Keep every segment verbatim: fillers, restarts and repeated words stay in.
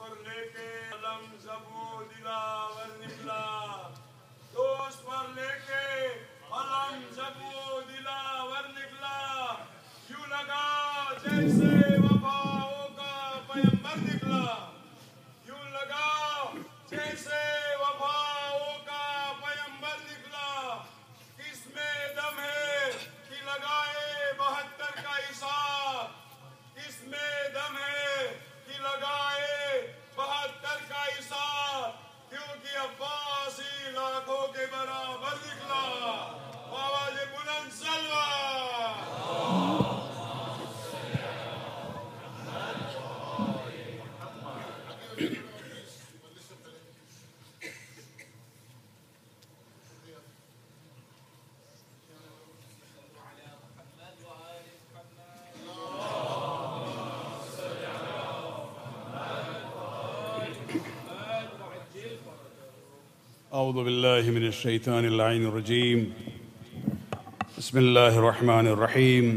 پر لے کے علم زبو دلاور نکلا، دوست پر لے کے علم زبو دلاور نکلا، یوں لگا جیسے وفاؤں کا پیمبر نکلا، یوں لگا جیسے وفاؤں کا پیمبر نکلا، کس میں دم ہے کہ لگائے بہتر کا حساب، کس میں دم ہے کہ لگائے بہتر کا حساب، کیونکہ عباسی لاکھوں کے برابر نکلا، آواز بلند سلوہ۔ اعوذ باللہ من الشیطان اللعین الرجیم، بسم اللہ الرحمن الرحیم،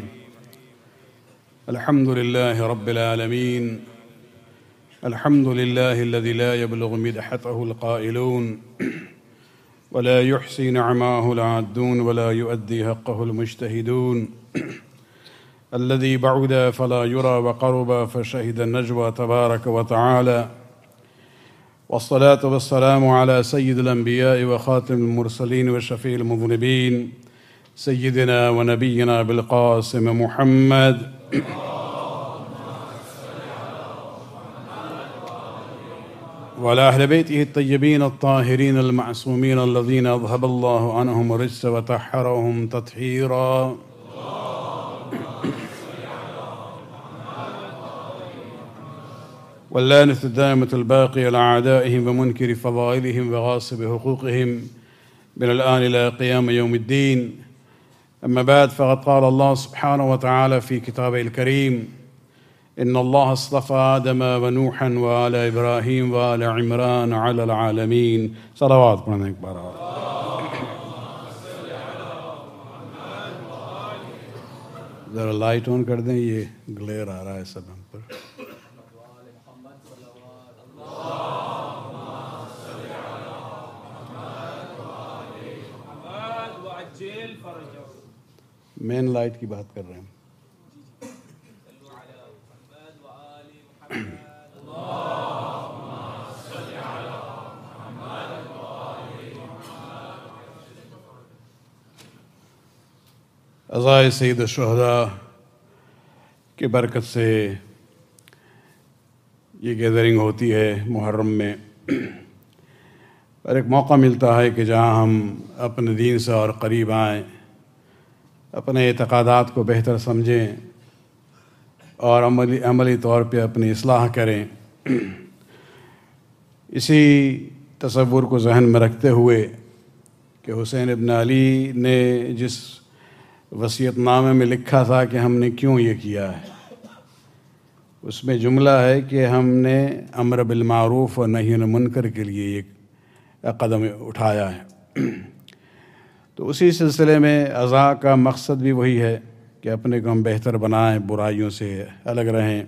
الحمد للہ رب العالمین، الحمد للہ الذی لا يبلغ مدحته القائلون ولا يحصي نعماه العادون ولا يؤدي حقه المجتهدون، الذي بعد فلا يرى وقرب فشهد النجوى تبارك وتعالى، والصلاة والسلام على سيد الأنبياء وخاتم المرسلين وشفيع المذنبين سيدنا ونبينا بالقاسم محمد وعلى أهل بيته الطيبين الطاهرين المعصومين الذين أذهب الله عنهم الرجس وطهرهم تطهيرا. واللعنة الدائمة الباقية على أعدائهم ومنكر فضائلهم وغاصب حقوقهم من الآن إلى قيام يوم الدين. أما بعد، فقد قال الله سبحانه وتعالى في كتابه الكريم: إن الله اصطفى آدم ونوحا وآل إبراهيم وآل عمران على العالمين. صلوات پڑھنے ایک بار اور ذرا لائٹ آن کر دیں، یہ گلیر آ رہا ہے سب ہم پر. مین لائٹ کی بات کر رہے ہیں. عزائے سید الشہداء کی برکت سے یہ گیدرنگ ہوتی ہے محرم میں، اور ایک موقع ملتا ہے کہ جہاں ہم اپنے دین سے اور قریب آئیں، اپنے اعتقادات کو بہتر سمجھیں اور عملی عملی طور پہ اپنی اصلاح کریں. اسی تصور کو ذہن میں رکھتے ہوئے کہ حسین ابن علی نے جس وصیت نامے میں لکھا تھا کہ ہم نے کیوں یہ کیا ہے، اس میں جملہ ہے کہ ہم نے امر بالمعروف اور نہی عن المنکر کے لیے ایک قدم اٹھایا ہے. تو اسی سلسلے میں عزا کا مقصد بھی وہی ہے کہ اپنے کو ہم بہتر بنائیں، برائیوں سے الگ رہیں.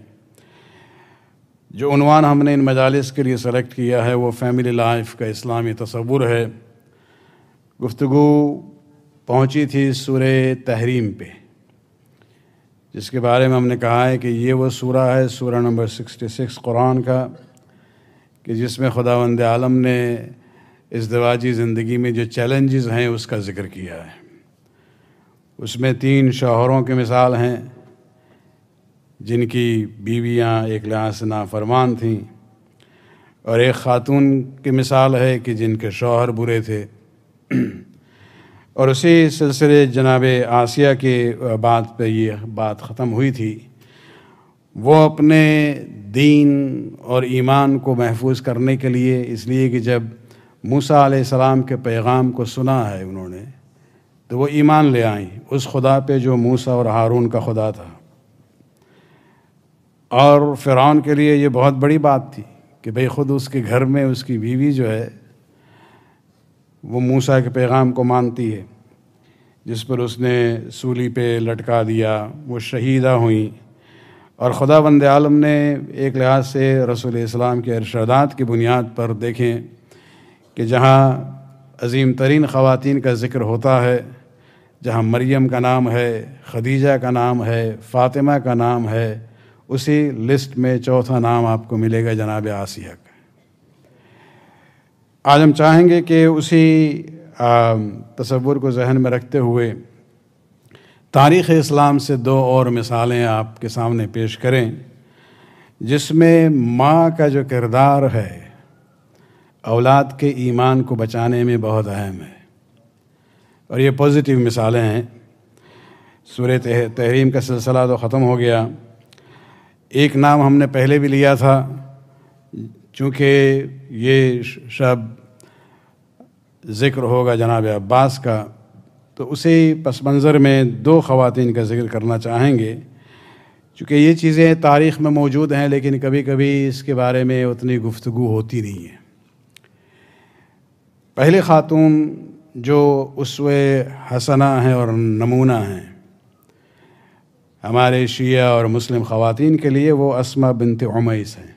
جو عنوان ہم نے ان مجالس کے لیے سلیکٹ کیا ہے وہ فیملی لائف کا اسلامی تصور ہے. گفتگو پہنچی تھی سورہ تحریم پہ، جس کے بارے میں ہم نے کہا ہے کہ یہ وہ سورہ ہے، سورہ نمبر سکسٹی سکس قرآن کا، کہ جس میں خداوند عالم نے ازدواجی زندگی میں جو چیلنجز ہیں اس کا ذکر کیا ہے. اس میں تین شوہروں کی مثال ہیں جن کی بیویاں ایک لحاظ سے نافرمان تھیں، اور ایک خاتون کی مثال ہے کہ جن کے شوہر برے تھے. اور اسی سلسلے جناب آسیہ کے بات پہ یہ بات ختم ہوئی تھی. وہ اپنے دین اور ایمان کو محفوظ کرنے کے لیے، اس لیے کہ جب موسیٰ علیہ السلام کے پیغام کو سنا ہے انہوں نے، تو وہ ایمان لے آئیں اس خدا پہ جو موسیٰ اور ہارون کا خدا تھا. اور فرعون کے لیے یہ بہت بڑی بات تھی کہ بھئی خود اس کے گھر میں اس کی بیوی جو ہے وہ موسیٰ کے پیغام کو مانتی ہے، جس پر اس نے سولی پہ لٹکا دیا، وہ شہیدہ ہوئیں. اور خدا بند عالم نے ایک لحاظ سے رسول اسلام کے ارشادات کی بنیاد پر دیکھیں کہ جہاں عظیم ترین خواتین کا ذکر ہوتا ہے، جہاں مریم کا نام ہے، خدیجہ کا نام ہے، فاطمہ کا نام ہے، اسی لسٹ میں چوتھا نام آپ کو ملے گا جناب آسیہ کا۔ آج ہم چاہیں گے کہ اسی تصور کو ذہن میں رکھتے ہوئے تاریخ اسلام سے دو اور مثالیں آپ کے سامنے پیش کریں، جس میں ماں کا جو کردار ہے اولاد کے ایمان کو بچانے میں بہت اہم ہے، اور یہ پازیٹیو مثالیں ہیں۔ سورہ تحریم کا سلسلہ تو ختم ہو گیا، ایک نام ہم نے پہلے بھی لیا تھا، چونکہ یہ شب ذکر ہوگا جناب عباس کا، تو اسی پس منظر میں دو خواتین کا ذکر کرنا چاہیں گے، چونکہ یہ چیزیں تاریخ میں موجود ہیں لیکن کبھی کبھی اس کے بارے میں اتنی گفتگو ہوتی نہیں ہے۔ پہلی خاتون جو اسوہ حسنہ ہیں اور نمونہ ہیں ہمارے شیعہ اور مسلم خواتین کے لیے، وہ اسماء بنت عمیس ہیں۔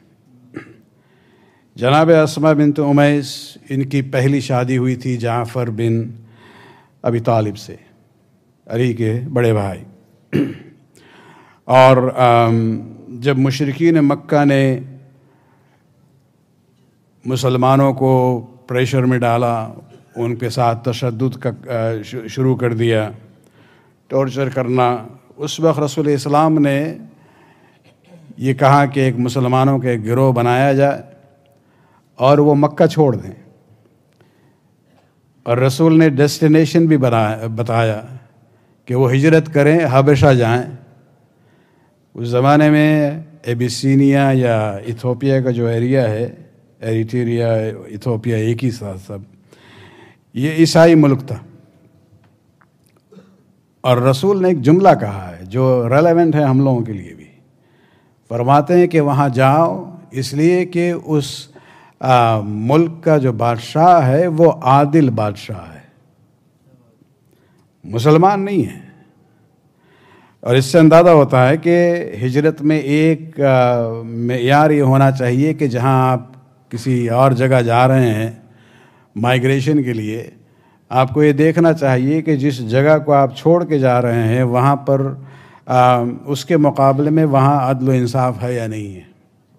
جناب اسماء بنت عمیس، ان کی پہلی شادی ہوئی تھی جعفر بن ابی طالب سے، علی کے بڑے بھائی، اور جب مشرکین مکہ نے مسلمانوں کو پریشر میں ڈالا، ان کے ساتھ تشدد کا شروع کر دیا، ٹارچر کرنا، اس وقت رسول اسلام نے یہ کہا کہ ایک مسلمانوں کے ایک گروہ بنایا جائے اور وہ مکہ چھوڑ دیں، اور رسول نے ڈیسٹینیشن بھی بنایا بتایا کہ وہ ہجرت کریں، حبشہ جائیں۔ اس زمانے میں ایبیسینیا یا ایتھوپیا کا جو ایریا ہے، ایریٹریا، ایتھوپیا ایک ہی ساتھ سب، یہ عیسائی ملک تھا، اور رسول نے ایک جملہ کہا ہے جو ریلیونٹ ہے ہم لوگوں کے لیے بھی۔ فرماتے ہیں کہ وہاں جاؤ اس لیے کہ اس آ, ملک کا جو بادشاہ ہے وہ عادل بادشاہ ہے، مسلمان نہیں ہے۔ اور اس سے اندازہ ہوتا ہے کہ ہجرت میں ایک معیار یہ ہونا چاہیے کہ جہاں آپ کسی اور جگہ جا رہے ہیں مائیگریشن کے لیے، آپ کو یہ دیکھنا چاہیے کہ جس جگہ کو آپ چھوڑ کے جا رہے ہیں وہاں پر آ, اس کے مقابلے میں وہاں عدل و انصاف ہے یا نہیں ہے۔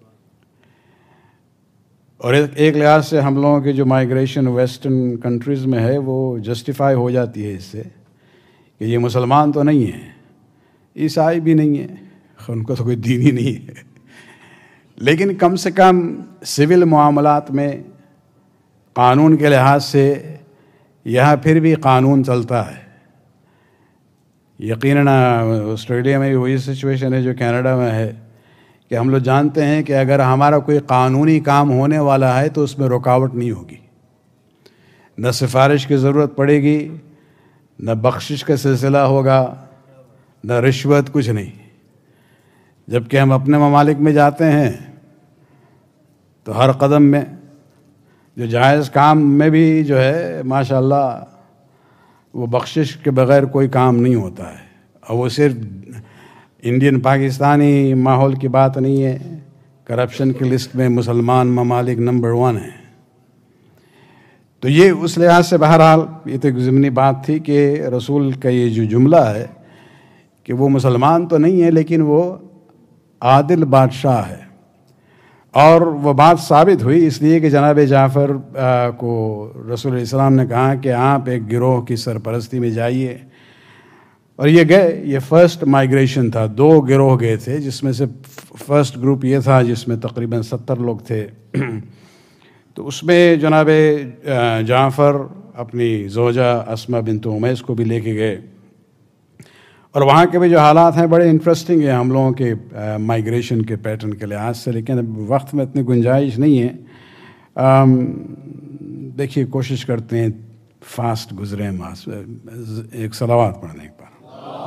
اور ایک لحاظ سے ہم لوگوں کی جو مائیگریشن ویسٹرن کنٹریز میں ہے وہ جسٹیفائی ہو جاتی ہے اس سے کہ یہ مسلمان تو نہیں ہیں، عیسائی بھی نہیں ہیں، ان کو تو کوئی دین ہی نہیں ہے، لیکن کم سے کم سول معاملات میں قانون کے لحاظ سے یہاں پھر بھی قانون چلتا ہے۔ یقیناً آسٹریلیا میں بھی وہی سچویشن ہے جو کینیڈا میں ہے کہ ہم لوگ جانتے ہیں کہ اگر ہمارا کوئی قانونی کام ہونے والا ہے تو اس میں رکاوٹ نہیں ہوگی، نہ سفارش کی ضرورت پڑے گی، نہ بخشش کا سلسلہ ہوگا، نہ رشوت، کچھ نہیں۔ جبکہ ہم اپنے ممالک میں جاتے ہیں تو ہر قدم میں جو جائز کام میں بھی جو ہے ماشاءاللہ وہ بخشش کے بغیر کوئی کام نہیں ہوتا ہے، اور وہ صرف انڈین پاکستانی ماحول کی بات نہیں ہے، کرپشن کی لسٹ میں مسلمان ممالک نمبر ون ہیں۔ تو یہ اس لحاظ سے بہرحال یہ تو ایک ضمنی بات تھی کہ رسول کا یہ جو جملہ ہے کہ وہ مسلمان تو نہیں ہے لیکن وہ عادل بادشاہ ہے، اور وہ بات ثابت ہوئی اس لیے کہ جناب جعفر کو رسول اللہ علیہ وسلم نے کہا کہ آپ ایک گروہ کی سرپرستی میں جائیے، اور یہ گئے۔ یہ فرسٹ مائیگریشن تھا، دو گروہ گئے تھے، جس میں سے فرسٹ گروپ یہ تھا جس میں تقریباً ستر لوگ تھے۔ تو اس میں جناب جعفر اپنی زوجہ اسماء بنت عمیس کو بھی لے کے گئے، اور وہاں کے بھی جو حالات ہیں بڑے انٹرسٹنگ ہیں ہم لوگوں کے مائیگریشن کے پیٹرن کے لحاظ سے، لیکن اب وقت میں اتنی گنجائش نہیں ہے۔ دیکھیے کوشش کرتے ہیں فاسٹ گزریں، ایک صلوات پڑھنے ایک بار۔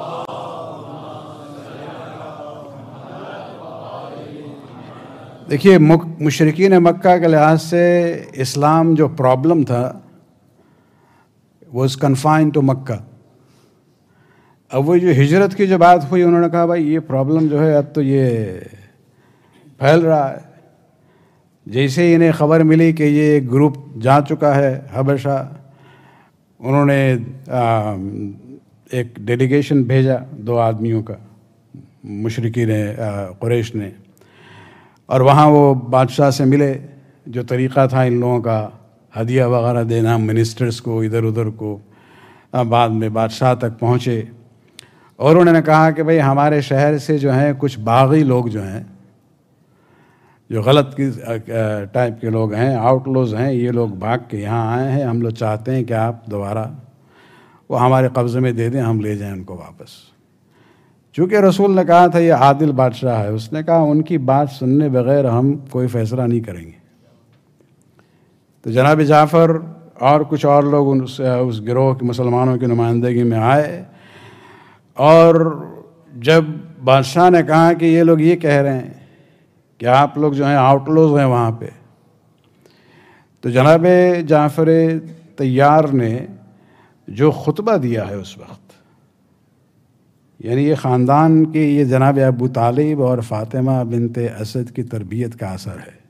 دیکھیے مشرکین مکہ کے لحاظ سے اسلام جو پرابلم تھا واز کنفائنڈ ٹو مکہ، اب وہ جو ہجرت کی جو بات ہوئی، انہوں نے کہا بھائی یہ پرابلم جو ہے اب تو یہ پھیل رہا ہے۔ جیسے ہی انہیں خبر ملی کہ یہ ایک گروپ جا چکا ہے حبشہ، انہوں نے ایک ڈیلیگیشن بھیجا دو آدمیوں کا، مشرکین قریش نے، اور وہاں وہ بادشاہ سے ملے۔ جو طریقہ تھا ان لوگوں کا ہدیہ وغیرہ دینا منسٹرز کو ادھر ادھر کو، بعد میں بادشاہ تک پہنچے اور انہوں نے کہا کہ بھئی ہمارے شہر سے جو ہیں کچھ باغی لوگ جو ہیں، جو غلط کی ٹائپ کے لوگ ہیں، آؤٹ لوز ہیں، یہ لوگ بھاگ کے یہاں آئے ہیں، ہم لوگ چاہتے ہیں کہ آپ دوبارہ وہ ہمارے قبضے میں دے دیں، ہم لے جائیں ان کو واپس۔ چونکہ رسول نے کہا تھا یہ عادل بادشاہ ہے، اس نے کہا ان کی بات سننے بغیر ہم کوئی فیصلہ نہیں کریں گے۔ تو جناب جعفر اور کچھ اور لوگ اس اس گروہ کے مسلمانوں کی نمائندگی میں آئے، اور جب بادشاہ نے کہا کہ یہ لوگ یہ کہہ رہے ہیں کہ آپ لوگ جو ہیں آؤٹ لوز ہیں وہاں پہ، تو جناب جعفر طیار نے جو خطبہ دیا ہے اس وقت، یعنی یہ خاندان کے یہ جناب ابو طالب اور فاطمہ بنت اسد کی تربیت کا اثر ہے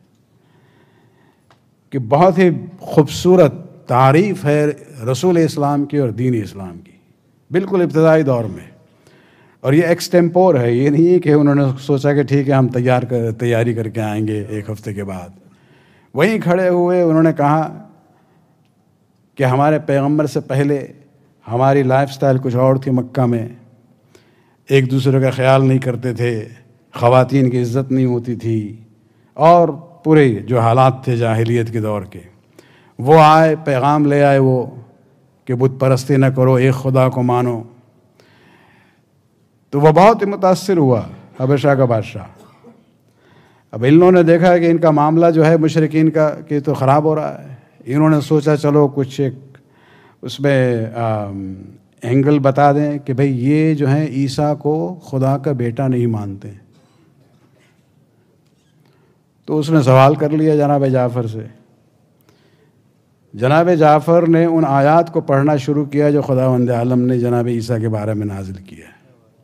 کہ بہت ہی خوبصورت تعریف ہے رسول اسلام کی اور دین اسلام کی، بالکل ابتدائی دور میں۔ اور یہ ایکسٹیمپور ہے، یہ نہیں ہے کہ انہوں نے سوچا کہ ٹھیک ہے ہم تیار کر تیاری کر کے آئیں گے ایک ہفتے کے بعد۔ وہیں کھڑے ہوئے انہوں نے کہا کہ ہمارے پیغمبر سے پہلے ہماری لائف سٹائل کچھ اور تھی، مکہ میں ایک دوسرے کا خیال نہیں کرتے تھے، خواتین کی عزت نہیں ہوتی تھی، اور پورے جو حالات تھے جاہلیت کے دور کے، وہ آئے پیغام لے آئے وہ کہ بت پرستی نہ کرو، ایک خدا کو مانو۔ تو وہ بہت ہی متاثر ہوا حبشہ کا بادشاہ۔ اب ان لوگوں نے دیکھا کہ ان کا معاملہ جو ہے مشرکین کا کہ تو خراب ہو رہا ہے، انہوں نے سوچا چلو کچھ ایک اس میں اینگل بتا دیں کہ بھئی یہ جو ہیں عیسیٰ کو خدا کا بیٹا نہیں مانتے۔ تو اس نے سوال کر لیا جناب جعفر سے۔ جناب جعفر نے ان آیات کو پڑھنا شروع کیا جو خداوند عالم نے جناب عیسیٰ کے بارے میں نازل کیا ہے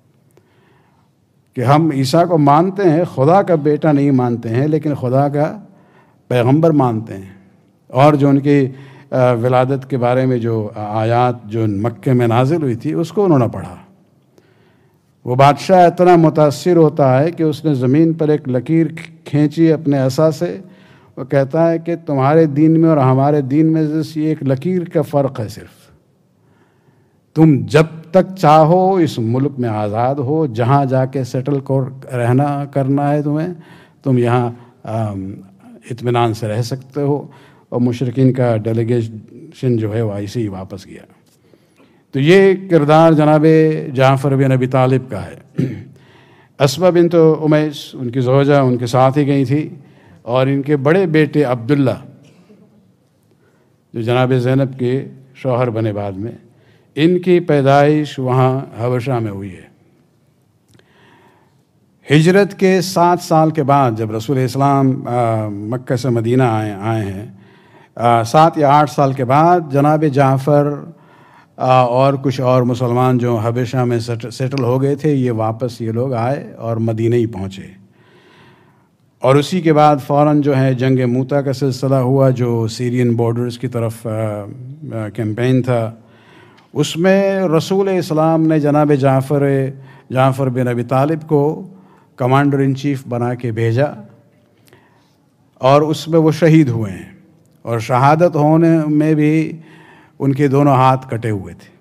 کہ ہم عیسیٰ کو مانتے ہیں، خدا کا بیٹا نہیں مانتے ہیں، لیکن خدا کا پیغمبر مانتے ہیں۔ اور جو ان کی ولادت کے بارے میں جو آیات جو مکے میں نازل ہوئی تھی اس کو انہوں نے پڑھا۔ وہ بادشاہ اتنا متاثر ہوتا ہے کہ اس نے زمین پر ایک لکیر کھینچی اپنے عصا سے، وہ کہتا ہے کہ تمہارے دین میں اور ہمارے دین میں یہ ایک لکیر کا فرق ہے، صرف تم جب تک چاہو اس ملک میں آزاد ہو، جہاں جا کے سیٹل رہنا کرنا ہے تمہیں، تم یہاں اطمینان سے رہ سکتے ہو۔ اور مشرکین کا ڈیلیگیشن جو ہے وہ ایسے ہی واپس گیا۔ تو یہ کردار جناب جعفر بن ابی طالب کا ہے۔ اسمہ بنت امیس ان کی زوجہ ان کے ساتھ ہی گئی تھی، اور ان کے بڑے بیٹے عبداللہ جو جناب زینب کے شوہر بنے بعد میں، ان کی پیدائش وہاں حبشہ میں ہوئی ہے۔ ہجرت کے سات سال کے بعد جب رسول اسلام مکہ سے مدینہ آئے آئے ہیں، سات یا آٹھ سال کے بعد جناب جعفر اور کچھ اور مسلمان جو حبشہ میں سیٹل ہو گئے تھے، یہ واپس یہ لوگ آئے اور مدینہ ہی پہنچے۔ اور اسی کے بعد فوراً جو ہے جنگ موتا کا سلسلہ ہوا، جو سیرین بارڈرز کی طرف کیمپین تھا۔ اس میں رسول اسلام نے جناب جعفر جعفر بن ابی طالب کو کمانڈر ان چیف بنا کے بھیجا، اور اس میں وہ شہید ہوئے ہیں، اور شہادت ہونے میں بھی ان کے دونوں ہاتھ کٹے ہوئے تھے۔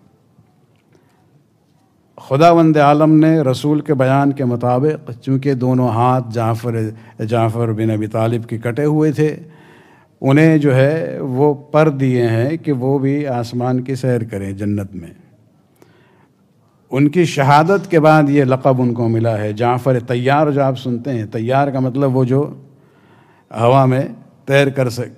خداوند عالم نے رسول کے بیان کے مطابق چونکہ دونوں ہاتھ جعفر جعفر بن ابی طالب کے کٹے ہوئے تھے، انہیں جو ہے وہ پر دیے ہیں کہ وہ بھی آسمان کی سیر کریں جنت میں۔ ان کی شہادت کے بعد یہ لقب ان کو ملا ہے جعفر طیار۔ جو آپ سنتے ہیں طیار کا مطلب وہ جو ہوا میں تیر کر سک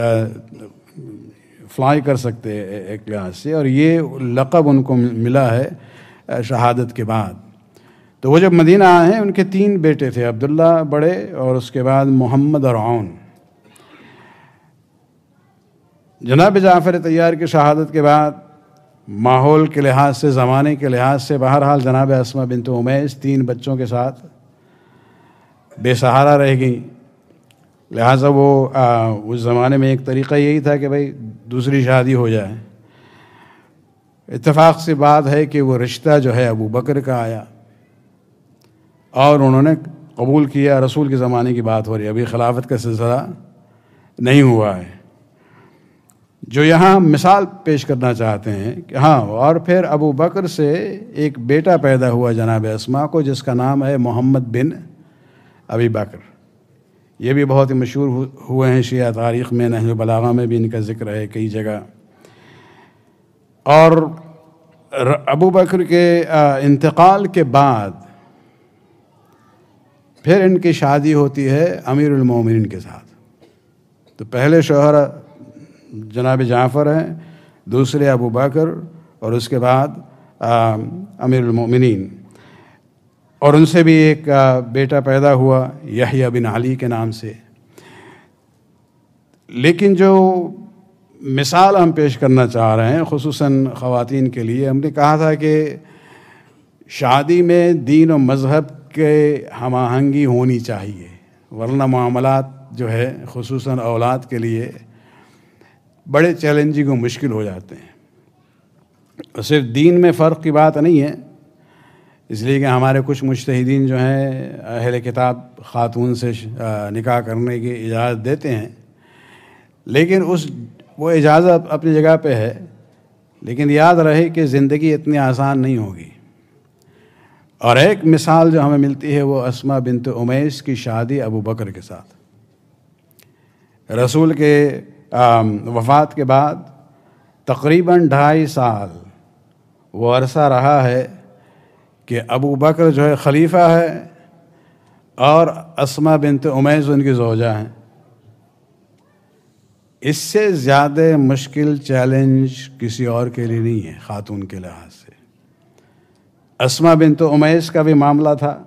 فلائی کر سکتے ایک لحاظ سے، اور یہ لقب ان کو ملا ہے شہادت کے بعد۔ تو وہ جب مدینہ آئے ہیں، ان کے تین بیٹے تھے، عبداللہ بڑے، اور اس کے بعد محمد اور عون۔ جناب جعفر طیار کی شہادت کے بعد ماحول کے لحاظ سے، زمانے کے لحاظ سے بہرحال جناب اسما بنت امیس تین بچوں کے ساتھ بے سہارا رہ گئیں. لہٰذا وہ اس زمانے میں ایک طریقہ یہی تھا کہ بھائی دوسری شادی ہو جائے. اتفاق سے بات ہے کہ وہ رشتہ جو ہے ابو بکر کا آیا اور انہوں نے قبول کیا. رسول کے زمانے کی بات ہو رہی ہے، ابھی خلافت کا سلسلہ نہیں ہوا ہے. جو یہاں مثال پیش کرنا چاہتے ہیں کہ ہاں، اور پھر ابو بکر سے ایک بیٹا پیدا ہوا جناب اسما کو، جس کا نام ہے محمد بن ابی بکر. یہ بھی بہت ہی مشہور ہوئے ہیں شیعہ تاریخ میں، نہج البلاغہ میں بھی ان کا ذکر ہے کئی جگہ. اور ابو بکر کے انتقال کے بعد پھر ان کی شادی ہوتی ہے امیر المومنین کے ساتھ. تو پہلے شوہر جناب جعفر ہیں، دوسرے ابو بکر، اور اس کے بعد امیر المومنین. اور ان سے بھی ایک بیٹا پیدا ہوا یحییٰ بن علی کے نام سے. لیکن جو مثال ہم پیش کرنا چاہ رہے ہیں خصوصاً خواتین کے لیے، ہم نے کہا تھا کہ شادی میں دین و مذہب کے ہم آہنگی ہونی چاہیے، ورنہ معاملات جو ہے خصوصاً اولاد کے لیے بڑے چیلنجنگ و مشکل ہو جاتے ہیں. اور صرف دین میں فرق کی بات نہیں ہے، اس لیے کہ ہمارے کچھ مجتہدین جو ہیں اہل کتاب خاتون سے نکاح کرنے کی اجازت دیتے ہیں، لیکن اس وہ اجازت اپنی جگہ پہ ہے، لیکن یاد رہے کہ زندگی اتنی آسان نہیں ہوگی. اور ایک مثال جو ہمیں ملتی ہے وہ اسما بنت امیس کی شادی ابو بکر کے ساتھ. رسول کے وفات کے بعد تقریباً ڈھائی سال وہ عرصہ رہا ہے کہ ابو بکر جو ہے خلیفہ ہے اور اسما بنت امیس ان کی زوجہ ہیں. اس سے زیادہ مشکل چیلنج کسی اور کے لیے نہیں ہے خاتون کے لحاظ سے. اسما بنت امیس کا بھی معاملہ تھا.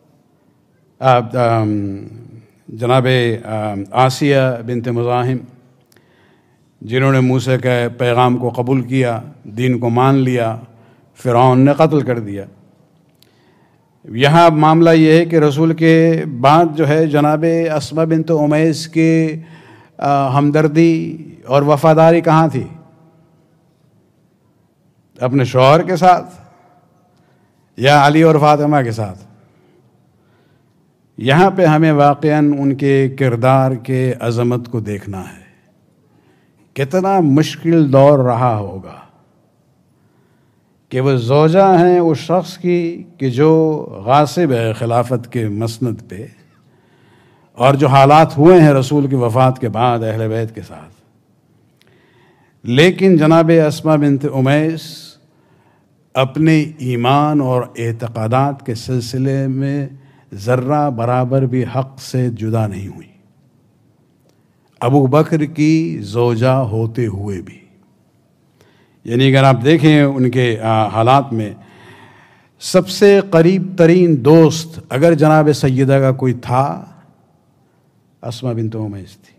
جناب آسیہ بنت مزاحم، جنہوں نے موسیٰ کے پیغام کو قبول کیا، دین کو مان لیا، فرعون نے قتل کر دیا. یہاں معاملہ یہ ہے کہ رسول کے بعد جو ہے جناب اسما بنت امیس کی ہمدردی اور وفاداری کہاں تھی؟ اپنے شوہر کے ساتھ یا علی اور فاطمہ کے ساتھ؟ یہاں پہ ہمیں واقعاً ان کے کردار کے عظمت کو دیکھنا ہے. کتنا مشکل دور رہا ہوگا کہ وہ زوجہ ہیں اس شخص کی کہ جو غاصب ہے خلافت کے مسند پہ، اور جو حالات ہوئے ہیں رسول کی وفات کے بعد اہل بیت کے ساتھ. لیکن جناب اسما بنت امیس اپنے ایمان اور اعتقادات کے سلسلے میں ذرہ برابر بھی حق سے جدا نہیں ہوئی، ابو بکر کی زوجہ ہوتے ہوئے بھی. یعنی اگر آپ دیکھیں ان کے حالات میں سب سے قریب ترین دوست اگر جناب سیدہ کا کوئی تھا، اسما بنت امیس تھی.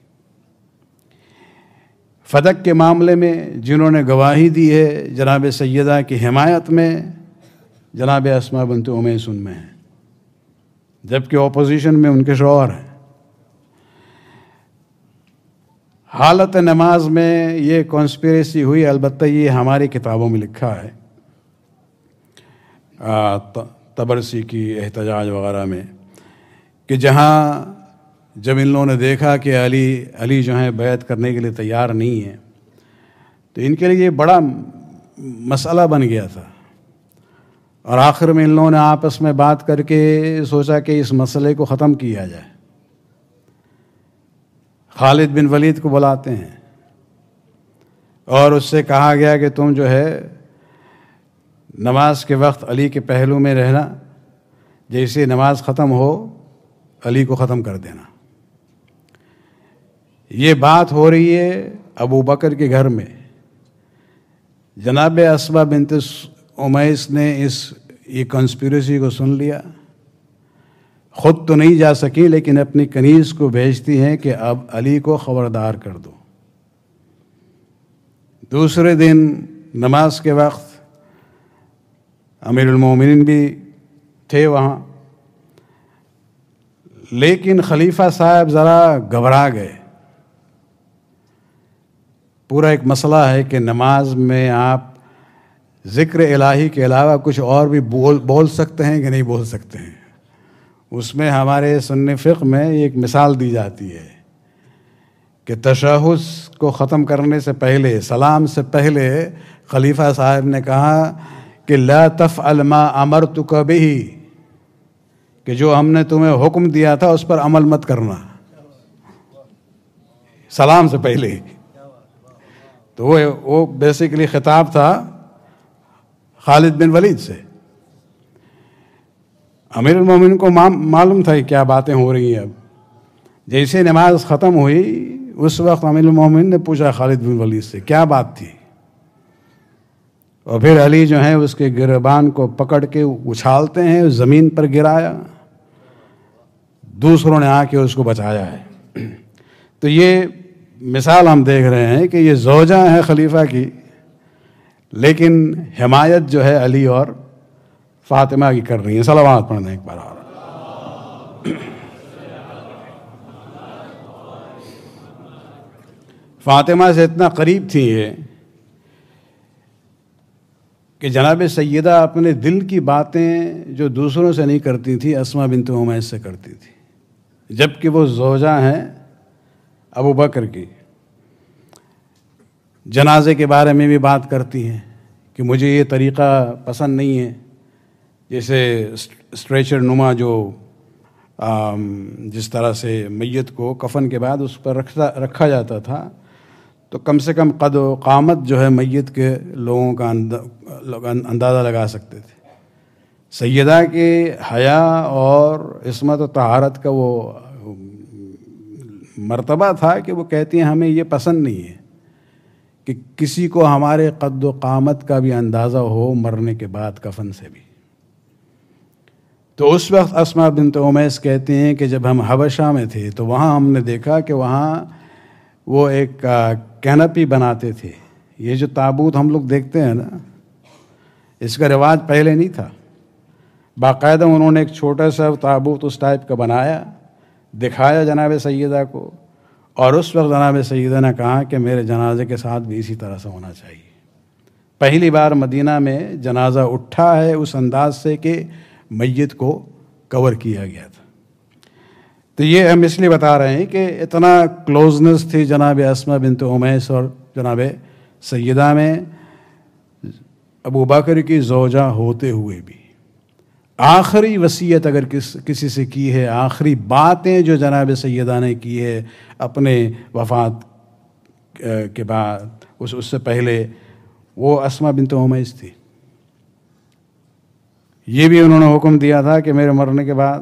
فتح کے معاملے میں جنہوں نے گواہی دی ہے جناب سیدہ کی حمایت میں، جناب اسما بنت امیس ان میں ہیں، جبکہ اپوزیشن میں ان کے شوہر ہیں. حالت نماز میں یہ کانسپیریسی ہوئی، البتہ یہ ہماری کتابوں میں لکھا ہے، طبرسی کی احتجاج وغیرہ میں، کہ جہاں جب ان لوگوں نے دیکھا کہ علی علی جو ہیں بیعت کرنے کے لیے تیار نہیں ہیں، تو ان کے لیے یہ بڑا مسئلہ بن گیا تھا. اور آخر میں ان لوگوں نے آپس میں بات کر کے سوچا کہ اس مسئلے کو ختم کیا جائے. خالد بن ولید کو بلاتے ہیں اور اس سے کہا گیا کہ تم جو ہے نماز کے وقت علی کے پہلو میں رہنا، جیسے نماز ختم ہو علی کو ختم کر دینا. یہ بات ہو رہی ہے ابو بکر کے گھر میں. جناب اسما بنت امیس نے اس یہ کنسپیریسی کو سن لیا، خود تو نہیں جا سکی لیکن اپنی کنیز کو بھیجتی ہیں کہ اب علی کو خبردار کر دو. دوسرے دن نماز کے وقت امیر المومنین بھی تھے وہاں، لیکن خلیفہ صاحب ذرا گھبرا گئے۔ پورا ایک مسئلہ ہے کہ نماز میں آپ ذکر الہی کے علاوہ کچھ اور بھی بول بول سکتے ہیں کہ نہیں بول سکتے ہیں۔ اس میں ہمارے سنی فقہ میں ایک مثال دی جاتی ہے کہ تشہد کو ختم کرنے سے پہلے، سلام سے پہلے خلیفہ صاحب نے کہا کہ لا تفعل ما امرتک بہ، کہ جو ہم نے تمہیں حکم دیا تھا اس پر عمل مت کرنا، سلام سے پہلے ہی۔ تو وہ وہ بیسیکلی خطاب تھا خالد بن ولید سے۔ امیر المومنین کو معلوم تھا کہ کیا باتیں ہو رہی ہیں۔ اب جیسے نماز ختم ہوئی اس وقت امیر المومنین نے پوچھا خالد بن ولید سے کیا بات تھی، اور پھر علی جو ہیں اس کے گریبان کو پکڑ کے اچھالتے ہیں، زمین پر گرایا، دوسروں نے آ کے اس کو بچایا ہے۔ تو یہ مثال ہم دیکھ رہے ہیں کہ یہ زوجہ ہے خلیفہ کی، لیکن حمایت جو ہے علی اور فاطمہ کی کر رہی ہیں۔ صلوات پڑھنا ایک بار اور۔ فاطمہ سے اتنا قریب تھی یہ کہ جناب سیدہ اپنے دل کی باتیں جو دوسروں سے نہیں کرتی تھی اسماء بنت امیس سے کرتی تھی، جبکہ وہ زوجہ ہیں ابو بکر کی۔ جنازے کے بارے میں بھی بات کرتی ہیں کہ مجھے یہ طریقہ پسند نہیں ہے، جیسے اسٹریچر نما جو جس طرح سے میت کو کفن کے بعد اس پر رکھا رکھا جاتا تھا، تو کم سے کم قد و قامت جو ہے میت کے لوگوں کا اندازہ لگا سکتے تھے۔ سیدہ کے حیا اور عصمت و طہارت کا وہ مرتبہ تھا کہ وہ کہتی ہیں ہمیں یہ پسند نہیں ہے کہ کسی کو ہمارے قد و قامت کا بھی اندازہ ہو مرنے کے بعد کفن سے بھی۔ تو اس وقت اسماء بنت امیس کہتے ہیں کہ جب ہم حبشہ میں تھے تو وہاں ہم نے دیکھا کہ وہاں وہ ایک کینپی بناتے تھے۔ یہ جو تابوت ہم لوگ دیکھتے ہیں نا، اس کا رواج پہلے نہیں تھا۔ باقاعدہ انہوں نے ایک چھوٹا سا تابوت اس ٹائپ کا بنایا، دکھایا جناب سیدہ کو، اور اس وقت جناب سیدہ نے کہا کہ میرے جنازے کے ساتھ بھی اسی طرح سے ہونا چاہیے۔ پہلی بار مدینہ میں جنازہ اٹھا ہے اس انداز سے کہ میت کو کور کیا گیا تھا۔ تو یہ ہم اس لیے بتا رہے ہیں کہ اتنا کلوزنس تھی جناب اسماء بنت امیس اور جناب سیدہ میں، ابو بکر کی زوجہ ہوتے ہوئے بھی۔ آخری وصیت اگر کس کسی سے کی ہے، آخری باتیں جو جناب سیدہ نے کی ہے اپنے وفات کے بعد، اس اس سے پہلے، وہ اسماء بنت امیس تھی۔ یہ بھی انہوں نے حکم دیا تھا کہ میرے مرنے کے بعد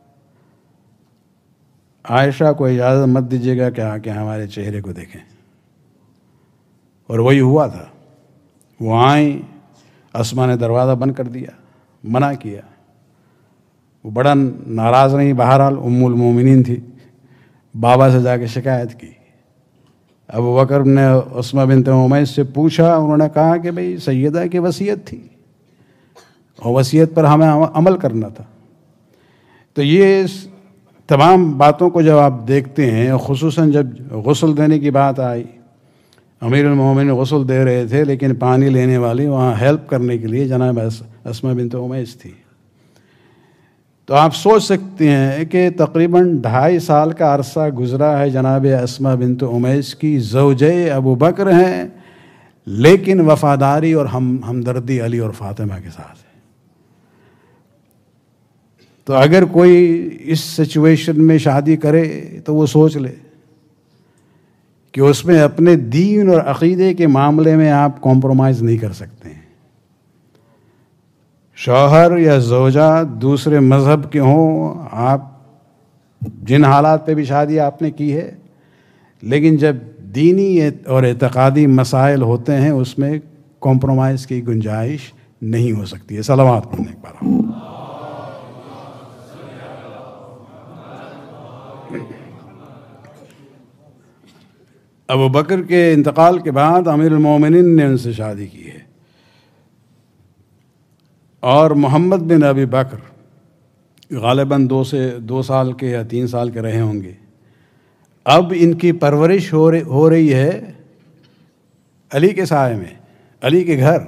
عائشہ کو اجازت مت دیجیے گا کہ آ کے ہمارے چہرے کو دیکھیں، اور وہی ہوا تھا۔ وہ آئیں، اسماء نے دروازہ بند کر دیا، منع کیا۔ وہ بڑا ناراض نہیں، بہرحال ام المومنین تھی، بابا سے جا کے شکایت کی۔ ابو بکر نے اسماء بنت امیس سے پوچھا، انہوں نے کہا کہ بھئی سیدہ کی وصیت تھی اور وصیت پر ہمیں عمل کرنا تھا۔ تو یہ تمام باتوں کو جب آپ دیکھتے ہیں، خصوصاً جب غسل دینے کی بات آئی، امیر المومنین غسل دے رہے تھے لیکن پانی لینے والی وہاں ہیلپ کرنے کے لیے جناب اسماء بنت امیس تھی۔ تو آپ سوچ سکتے ہیں کہ تقریباً ڈھائی سال کا عرصہ گزرا ہے جناب اسماء بنت امیس کی، زوجہ ابو بکر ہیں، لیکن وفاداری اور ہم ہمدردی علی اور فاطمہ کے ساتھ ہے۔ تو اگر کوئی اس سچویشن میں شادی کرے تو وہ سوچ لے کہ اس میں اپنے دین اور عقیدے کے معاملے میں آپ کمپرومائز نہیں کر سکتے ہیں۔ شوہر یا زوجہ دوسرے مذہب کے ہوں، آپ جن حالات پہ بھی شادی آپ نے کی ہے، لیکن جب دینی اور اعتقادی مسائل ہوتے ہیں اس میں کمپرومائز کی گنجائش نہیں ہو سکتی ہے۔ صلوات پڑھنے کے بعد ابو بکر کے انتقال کے بعد امیر المومنین نے ان سے شادی کی ہے۔ اور محمد بن ابی بکر غالباً دو سے دو سال کے یا تین سال کے رہے ہوں گے. اب ان کی پرورش ہو رہی ہو رہی ہے علی کے سائے میں، علی کے گھر.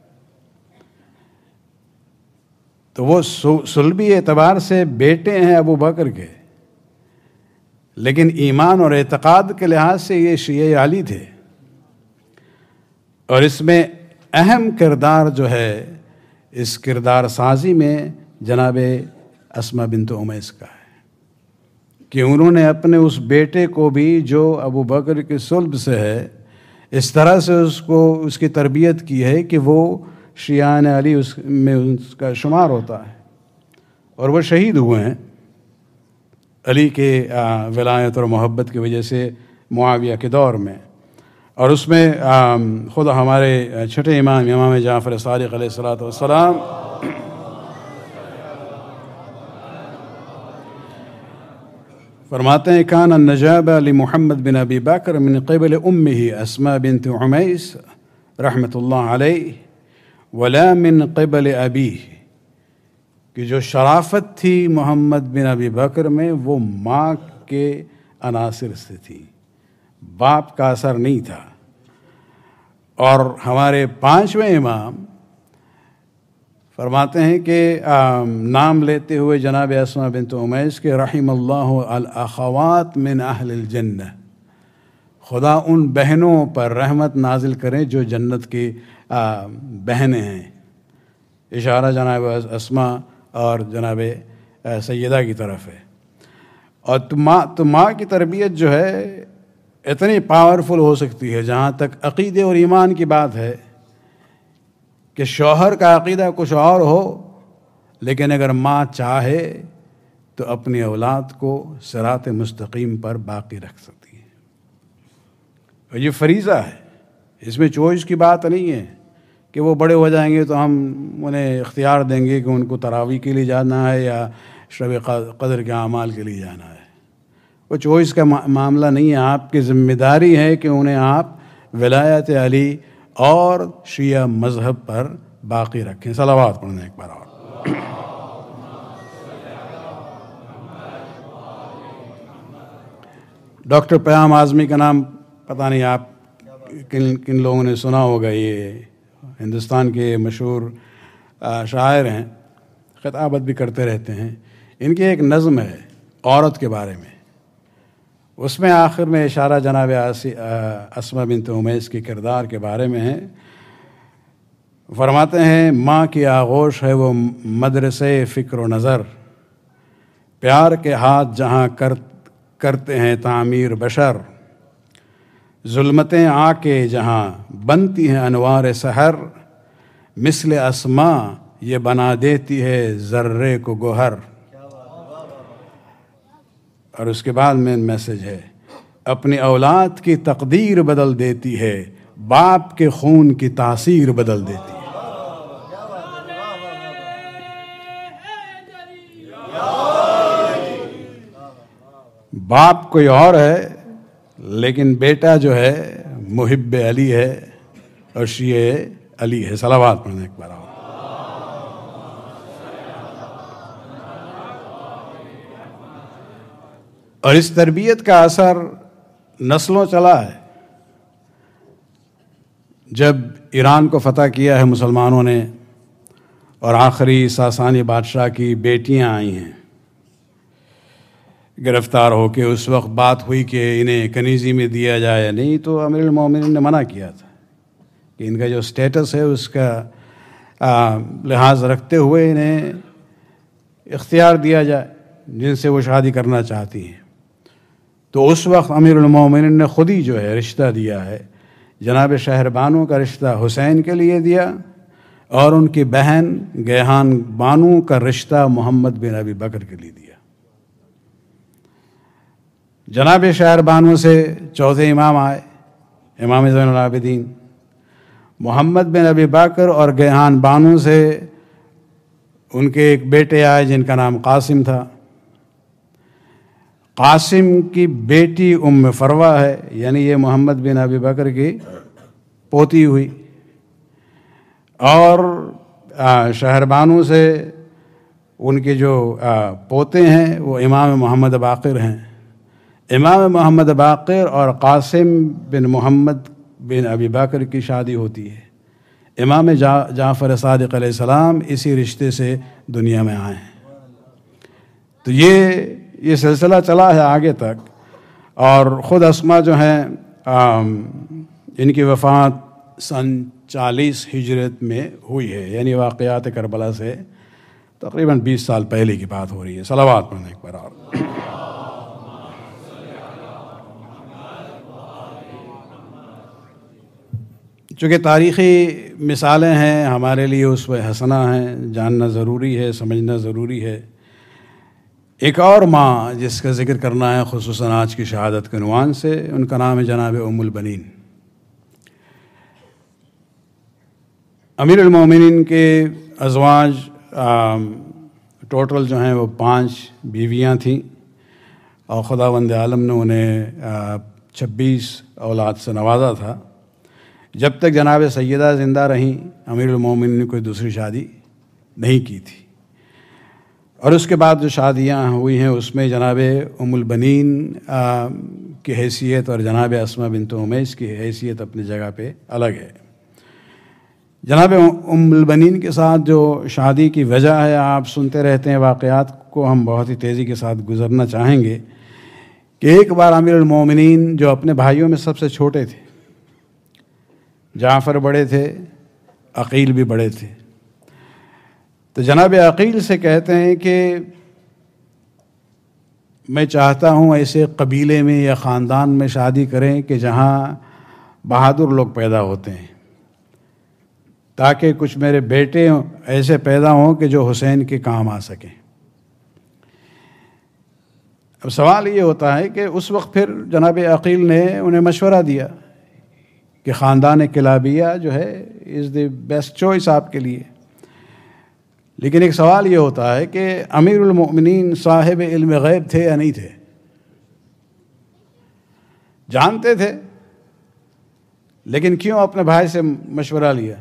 تو وہ صلبی اعتبار سے بیٹے ہیں ابو بکر کے، لیکن ایمان اور اعتقاد کے لحاظ سے یہ شیعہ علی تھے. اور اس میں اہم کردار جو ہے اس کردار سازی میں جناب اسما بنت امیس کا ہے کہ انہوں نے اپنے اس بیٹے کو بھی جو ابو بکر کے صلب سے ہے اس طرح سے اس کو اس کی تربیت کی ہے کہ وہ شیعان علی اس میں اس کا شمار ہوتا ہے. اور وہ شہید ہوئے ہیں علی کے ولایت اور محبت کی وجہ سے معاویہ کے دور میں. اور اس میں خود ہمارے چھٹے امام امام جعفر صادق علیہ الصلوۃ والسلام فرماتے ہیں کان النجاب لمحمد بن ابی بکر من قبل امه اسماء بنت عمیس رحمۃ اللہ علیہ ولا من قبل ابیہ، کہ جو شرافت تھی محمد بن ابی بکر میں وہ ماں کے عناصر سے تھی، باپ کا اثر نہیں تھا. اور ہمارے پانچویں امام فرماتے ہیں کہ نام لیتے ہوئے جناب اسما بنت امیس کے رحم اللہ الاخوات من اہل الجنہ، خدا ان بہنوں پر رحمت نازل کریں جو جنت کی بہنیں ہیں. اشارہ جناب اسما اور جناب سیدہ کی طرف ہے. اور تو ماں تو ماں کی تربیت جو ہے اتنی پاورفل ہو سکتی ہے، جہاں تک عقیدے اور ایمان کی بات ہے کہ شوہر کا عقیدہ کچھ اور ہو، لیکن اگر ماں چاہے تو اپنی اولاد کو صراط مستقیم پر باقی رکھ سکتی ہے. اور یہ فریضہ ہے، اس میں چوائس کی بات نہیں ہے کہ وہ بڑے ہو جائیں گے تو ہم انہیں اختیار دیں گے کہ ان کو تراویح کے لیے جانا ہے یا شب قدر کے اعمال کے لیے جانا ہے. وہ چوائس کا معاملہ نہیں ہے، آپ کی ذمہ داری ہے کہ انہیں آپ ولایت علی اور شیعہ مذہب پر باقی رکھیں. صلوات پڑھنا ایک بار اور. ڈاکٹر پیام اعظمی کا نام پتہ نہیں آپ کن کن لوگوں نے سنا ہوگا. یہ ہندوستان کے مشہور شاعر ہیں، خطابت بھی کرتے رہتے ہیں. ان کی ایک نظم ہے عورت کے بارے میں، اس میں آخر میں اشارہ جناب اسما بنت امیس کے کردار کے بارے میں ہے. فرماتے ہیں ماں کی آغوش ہے وہ مدرسے فکر و نظر، پیار کے ہاتھ جہاں کر کرتے ہیں تعمیر بشر، ظلمتیں آ کے جہاں بنتی ہیں انوار سحر، مثل اسما یہ بنا دیتی ہے ذرے کو گوہر. اور اس کے بعد میں میسج ہے اپنی اولاد کی تقدیر بدل دیتی ہے، باپ کے خون کی تاثیر بدل دیتی ہے. باپ کوئی اور ہے لیکن بیٹا جو ہے محب علی ہے اور شیعہ علی ہے. صلوات پڑھنا ایک بار اور. اور اس تربیت کا اثر نسلوں چلا ہے. جب ایران کو فتح کیا ہے مسلمانوں نے اور آخری ساسانی بادشاہ کی بیٹیاں آئی ہیں گرفتار ہو کے، اس وقت بات ہوئی کہ انہیں کنیزی میں دیا جائے نہیں، تو امیر المومنین نے منع کیا تھا کہ ان کا جو سٹیٹس ہے اس کا لحاظ رکھتے ہوئے انہیں اختیار دیا جائے جن سے وہ شادی کرنا چاہتی ہیں. تو اس وقت امیر المومنین نے خود ہی جو ہے رشتہ دیا ہے. جناب شہر بانو کا رشتہ حسین کے لیے دیا اور ان کی بہن گیہان بانو کا رشتہ محمد بن ابی بکر کے لیے دیا. جناب شہر بانو سے چوتھے امام آئے امام زین العابدین. محمد بن ابی بکر اور گیہان بانو سے ان کے ایک بیٹے آئے جن کا نام قاسم تھا. قاسم کی بیٹی ام فروہ ہے، یعنی یہ محمد بن ابی بکر کی پوتی ہوئی. اور شہر بانو سے ان کے جو پوتے ہیں وہ امام محمد باقر ہیں. امام محمد باقر اور قاسم بن محمد بن ابی بکر کی شادی ہوتی ہے. امام جا جعفر صادق علیہ السلام اسی رشتے سے دنیا میں آئے ہیں. تو یہ یہ سلسلہ چلا ہے آگے تک. اور خود اسما جو ہیں ان کی وفات سن چالیس ہجرت میں ہوئی ہے، یعنی واقعات کربلا سے تقریباً بیس سال پہلے کی بات ہو رہی ہے. صلوات پڑھنے ایک بار اور. چونکہ تاریخی مثالیں ہیں ہمارے لیے اسوہ حسنہ ہیں، جاننا ضروری ہے، سمجھنا ضروری ہے. ایک اور ماں جس کا ذکر کرنا ہے خصوصاً آج کی شہادت کے عنوان سے، ان کا نام ہے جناب ام البنین. امیر المومنین کے ازواج ٹوٹل جو ہیں وہ پانچ بیویاں تھیں، اور خداوند عالم نے انہیں چھبیس اولاد سے نوازا تھا. جب تک جناب سیدہ زندہ رہیں امیر المومنین نے کوئی دوسری شادی نہیں کی تھی. اور اس کے بعد جو شادیاں ہوئی ہیں اس میں جناب ام البنین کی حیثیت اور جناب اسما بنت امیس کی حیثیت اپنی جگہ پہ الگ ہے. جناب ام البنین کے ساتھ جو شادی کی وجہ ہے آپ سنتے رہتے ہیں واقعات کو، ہم بہت ہی تیزی کے ساتھ گزرنا چاہیں گے کہ ایک بار امیر المومنین جو اپنے بھائیوں میں سب سے چھوٹے تھے، جعفر بڑے تھے، عقیل بھی بڑے تھے، تو جناب عقیل سے کہتے ہیں کہ میں چاہتا ہوں ایسے قبیلے میں یا خاندان میں شادی کریں کہ جہاں بہادر لوگ پیدا ہوتے ہیں، تاکہ کچھ میرے بیٹے ایسے پیدا ہوں کہ جو حسین کے کام آ سکیں. اب سوال یہ ہوتا ہے کہ اس وقت پھر جناب عقیل نے انہیں مشورہ دیا کہ خاندان کلابیہ جو ہے از دی بیسٹ چوائس آپ کے لیے. لیکن ایک سوال یہ ہوتا ہے کہ امیر المؤمنین صاحب علم غیب تھے یا نہیں تھے؟ جانتے تھے، لیکن کیوں اپنے بھائی سے مشورہ لیا؟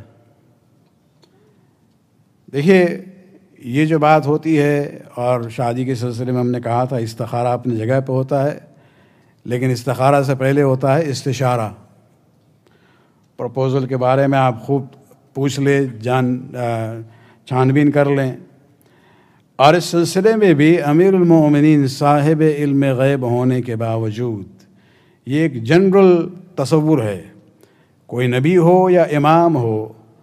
دیکھیے یہ جو بات ہوتی ہے، اور شادی کے سلسلے میں ہم نے کہا تھا استخارہ اپنی جگہ پہ ہوتا ہے، لیکن استخارہ سے پہلے ہوتا ہے استشارہ. پروپوزل کے بارے میں آپ خوب پوچھ لیں، جان چھان بین کر لیں. اور اس سلسلے میں بھی امیر المؤمنین صاحب علم غیب ہونے کے باوجود یہ ایک جنرل تصور ہے، کوئی نبی ہو یا امام ہو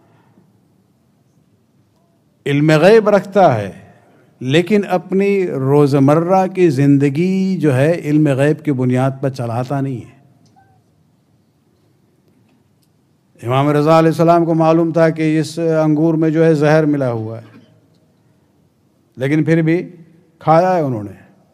علم غیب رکھتا ہے، لیکن اپنی روزمرہ کی زندگی جو ہے علم غیب کی بنیاد پر چلاتا نہیں ہے. امام رضا علیہ السلام کو معلوم تھا کہ اس انگور میں جو ہے زہر ملا ہوا ہے، لیکن پھر بھی کھایا ہے انہوں نے،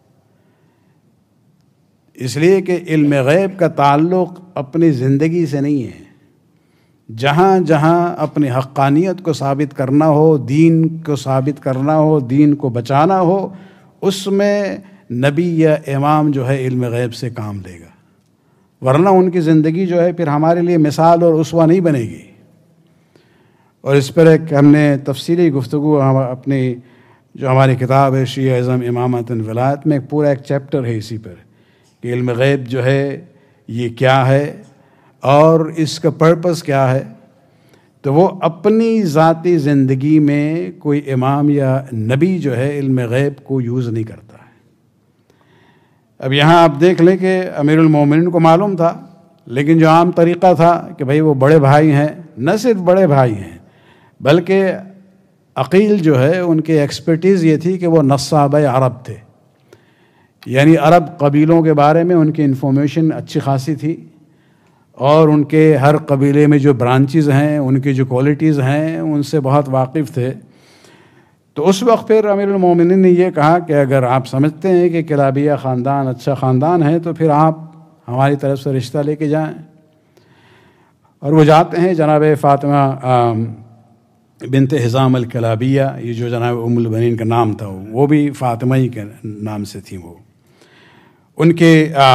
اس لیے کہ علم غیب کا تعلق اپنی زندگی سے نہیں ہے. جہاں جہاں اپنی حقانیت کو ثابت کرنا ہو، دین کو ثابت کرنا ہو، دین کو بچانا ہو، اس میں نبی یا امام جو ہے علم غیب سے کام لے گا، ورنہ ان کی زندگی جو ہے پھر ہمارے لیے مثال اور اسوہ نہیں بنے گی. اور اس پر ایک ہم نے تفصیلی گفتگو اپنی جو ہماری کتاب ہے شیعہ اعظم امامت ولایت میں ایک پورا ایک چیپٹر ہے اسی پر کہ علم غیب جو ہے یہ کیا ہے اور اس کا پرپس کیا ہے. تو وہ اپنی ذاتی زندگی میں کوئی امام یا نبی جو ہے علم غیب کو یوز نہیں کرتا ہے. اب یہاں آپ دیکھ لیں کہ امیر المومنین کو معلوم تھا، لیکن جو عام طریقہ تھا کہ بھئی وہ بڑے بھائی ہیں، نہ صرف بڑے بھائی ہیں بلکہ عقیل جو ہے ان کی ایکسپرٹیز یہ تھی کہ وہ نصابہ عرب تھے، یعنی عرب قبیلوں کے بارے میں ان کی انفارمیشن اچھی خاصی تھی، اور ان کے ہر قبیلے میں جو برانچز ہیں ان کی جو کوالٹیز ہیں ان سے بہت واقف تھے. تو اس وقت پھر امیر المومنین نے یہ کہا کہ اگر آپ سمجھتے ہیں کہ کلابیہ خاندان اچھا خاندان ہے تو پھر آپ ہماری طرف سے رشتہ لے کے جائیں. اور وہ جاتے ہیں. جناب فاطمہ بنت حزام الکلابیہ، یہ جو جناب ام البنین کا نام تھا وہ بھی فاطمہ ہی کے نام سے تھی. وہ ان کے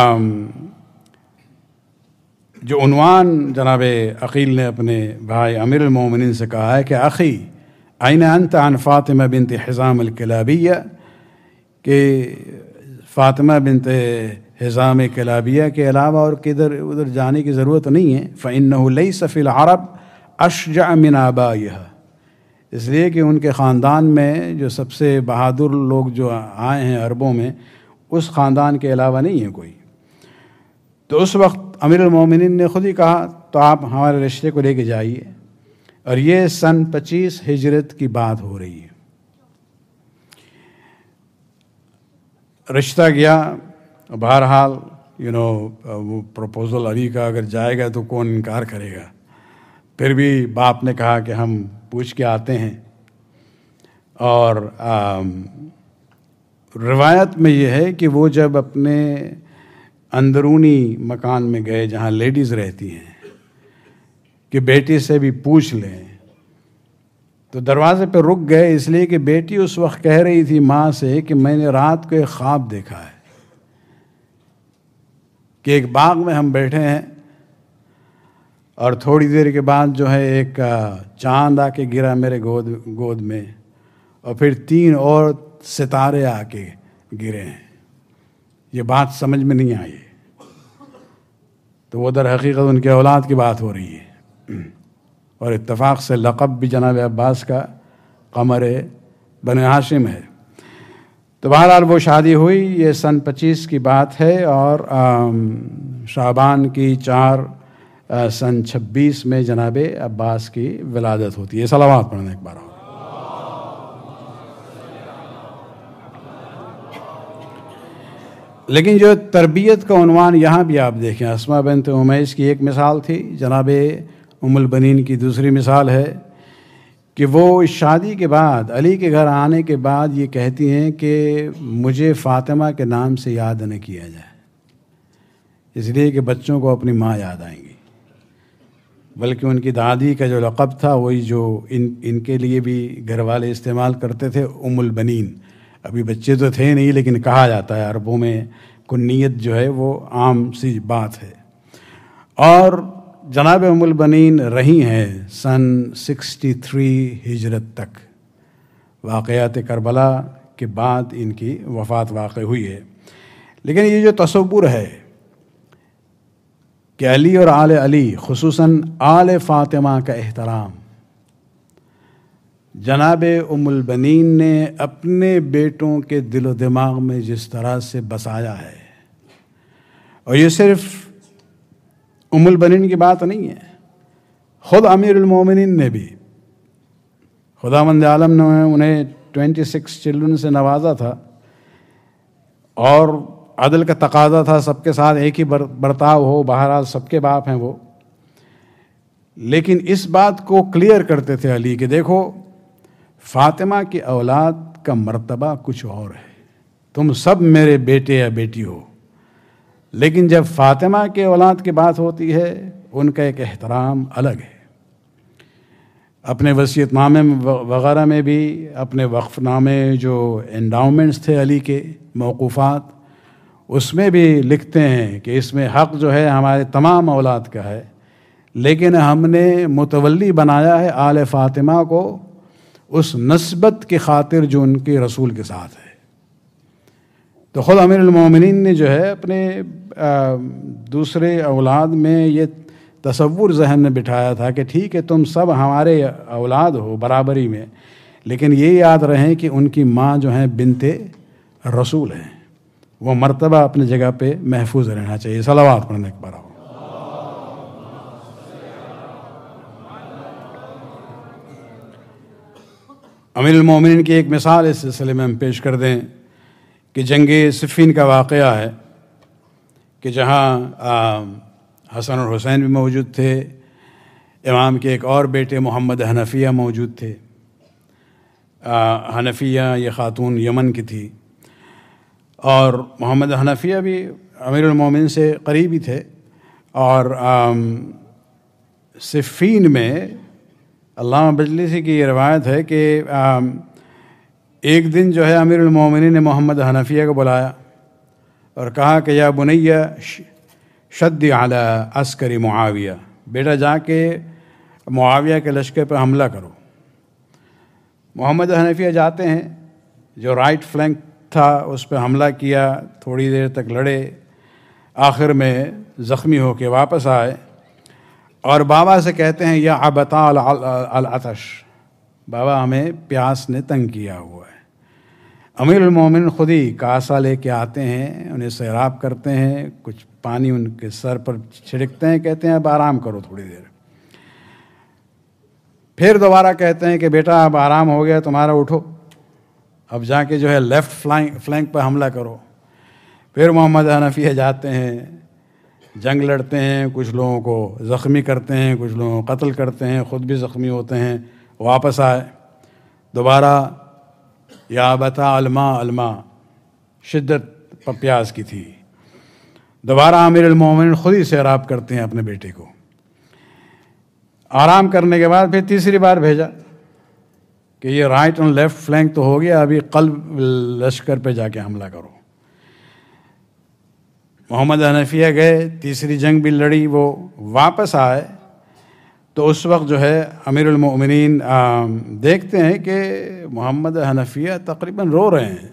جو عنوان جناب عقیل نے اپنے بھائی امیر المومنین سے کہا ہے کہ اخی आइन अंत अन फ़ातिमा बिनत हिज़ाम अल-किलाबिया कि फ़ातिमा बिनत हिज़ाम किलाबिया के अलावा और किधर उधर जाने की ज़रूरत नहीं है। फ़इन्नहु लैसा फ़िल अरब अशजा मिन आबाइहा, इसलिए कि उनके ख़ानदान में जो सबसे बहादुर लोग जो आए हैं अरबों में, उस ख़ानदान के अलावा नहीं है कोई। तो उस वक्त अमीरुल मोमिनीन ने ख़ुद ही कहा तो आप हमारे रिश्ते को लेके जाइए। और ये सन पच्चीस हिजरत की बात हो रही है। रिश्ता गया, बहरहाल यू नो वो प्रपोज़ल अली का अगर जाएगा तो कौन इनकार करेगा। फिर भी बाप ने कहा कि हम पूछ के आते हैं। और रिवायत में ये है कि वो जब अपने अंदरूनी मकान में गए जहाँ लेडीज़ रहती हैं कि बेटी से भी पूछ लें, तो दरवाज़े पर रुक गए, इसलिए कि बेटी उस वक्त कह रही थी माँ से कि मैंने रात को एक ख्वाब देखा है कि एक बाग में हम बैठे हैं और थोड़ी देर के बाद जो है एक चांद आके गिरा मेरे गोद गोद में, और फिर तीन और सितारे आके गिरे हैं। ये बात समझ में नहीं आई। तो वो दर हकीकत उनके औलाद की बात हो रही है। और इत्तफाक से लक़ब भी जनाब अब्बास का क़मर बने हाशिम है। तो बहरहाल वो शादी हुई, ये सन पच्चीस की बात है। और शाबान की चार आ, सन छब्बीस में जनाब अब्बास की विलादत होती है। सलावत पढ़ने एक बार। लेकिन जो तरबियत का उन्वान यहाँ भी आप देखें, अस्मा बिन्त उमैस की एक मिसाल थी, जनाब उम्मुल बनीन की दूसरी मिसाल है कि वो इस शादी के बाद, अली के घर आने के बाद ये कहती हैं कि मुझे फ़ातिमा के नाम से याद न किया जाए, इसलिए कि बच्चों को अपनी माँ याद आएंगी। बल्कि उनकी दादी का जो लक़ब था वही जो इन इनके लिए भी घर वाले इस्तेमाल करते थे, उम्मुल बनीन। अभी बच्चे तो थे नहीं, लेकिन कहा जाता है अरबों में कुन्नियत जो है वो आम सी बात है। और जनाब उम्मुल बनीन रही हैं सन सिक्सटी थ्री हिजरत तक। वाक़यात करबला के बाद इनकी वफ़ात वाक़ई हुई है। लेकिन ये जो तसव्वुर है कि अली और आले अली, खुसूसन आले फ़ातिमा का एहतराम, जनाब उम्मुल बनीन ने अपने बेटों के दिलो दिमाग में जिस तरह से बसाया है, और ये सिर्फ उम्मुल बनीन की बात नहीं है, ख़ुद अमीरुल मोमिनीन ने भी, खुदावंद आलम ने उन्हें ट्वेंटी सिक्स चिल्ड्रन से नवाजा था और अदल का तकाजा था सबके साथ एक ही बर्ताव हो, बहरहाल सबके बाप हैं वो। लेकिन इस बात को क्लियर करते थे अली कि देखो फ़ातिमा की औलाद का मर्तबा कुछ और है, तुम सब मेरे बेटे या बेटी हो, लेकिन जब फ़ातिमा के औलाद की बात होती है उनका एक एहतराम अलग है। अपने वसीयतनामे वग़ैरह में भी, अपने वक्फ़नामे जो एंडाउमेंट्स थे अली के मौक़ूफ़ात, उसमें भी लिखते हैं कि इसमें हक़ जो है हमारे तमाम औलाद का है, लेकिन हमने मुतवल्ली बनाया है आले फ़ातिमा को उस नस्बत की खातिर जो उनके रसूल के साथ है। तो ख़ुद अमीरुल मोमिनीन ने जो है अपने आ, दूसरे औलाद में ये तसव्वुर जहन में बिठाया था कि ठीक है तुम सब हमारे औलाद हो बराबरी में, लेकिन ये याद रहें कि उनकी माँ जो है बिनते रसूल हैं, वो मर्तबा अपनी जगह पे महफूज रहना चाहिए। सलावत पढ़ने के बाद अमीरुल मोमिनीन की एक मिसाल इस सिलसिले में हम पेश कर दें कि जंगे सिफ़ीन का वाक़या है कि जहाँ हसन और हुसैन भी मौजूद थे, इमाम के एक और बेटे मोहम्मद हनफिया मौजूद थे। हनफिया ये ख़ातून यमन की थी और मोहम्मद हनफिया भी अमीरुल मोमिनीन से करीबी थे। और सिफ़ीन में अल्लामा बजलिसी की ये रवायत है कि एक दिन जो है अमीरुल मोमिनीन ने मोहम्मद हनफिया को बुलाया और कहा कि या बुनैया शद्दी अला अस्करी मुआविया, बेटा जाके मुआविया के लश्कर पर हमला करो। محمد حنفیہ جاتے ہیں، جو رائٹ فلینک تھا اس پہ حملہ کیا، تھوڑی دیر تک لڑے، آخر میں زخمی ہو کے واپس آئے اور بابا سے کہتے ہیں یا ابتا العطش، بابا ہمیں پیاس نے تنگ کیا ہوا ہے۔ امیر المومن خود ہی کاسا لے کے آتے ہیں، انہیں سیراب کرتے ہیں، کچھ پانی ان کے سر پر چھڑکتے ہیں، کہتے ہیں اب آرام کرو تھوڑی دیر۔ پھر دوبارہ کہتے ہیں کہ بیٹا اب آرام ہو گیا تمہارا، اٹھو اب جا کے جو ہے لیفٹ فلینک فلینک پہ حملہ کرو۔ پھر محمد حنفیہ جاتے ہیں، جنگ لڑتے ہیں، کچھ لوگوں کو زخمی کرتے ہیں، کچھ لوگوں کو قتل کرتے ہیں، خود بھی زخمی ہوتے ہیں، واپس آئے دوبارہ یا بتا علما علما، شدت پیاس کی تھی، دوبارہ امیر المومنین خود ہی سیراب کرتے ہیں اپنے بیٹے کو۔ آرام کرنے کے بعد پھر تیسری بار بھیجا کہ یہ رائٹ اور لیفٹ فلینک تو ہو گیا، ابھی قلب لشکر پہ جا کے حملہ کرو۔ محمد حنفیہ گئے، تیسری جنگ بھی لڑی، وہ واپس آئے تو اس وقت جو ہے امیر المؤمنین دیکھتے ہیں کہ محمد حنفیہ تقریباً رو رہے ہیں۔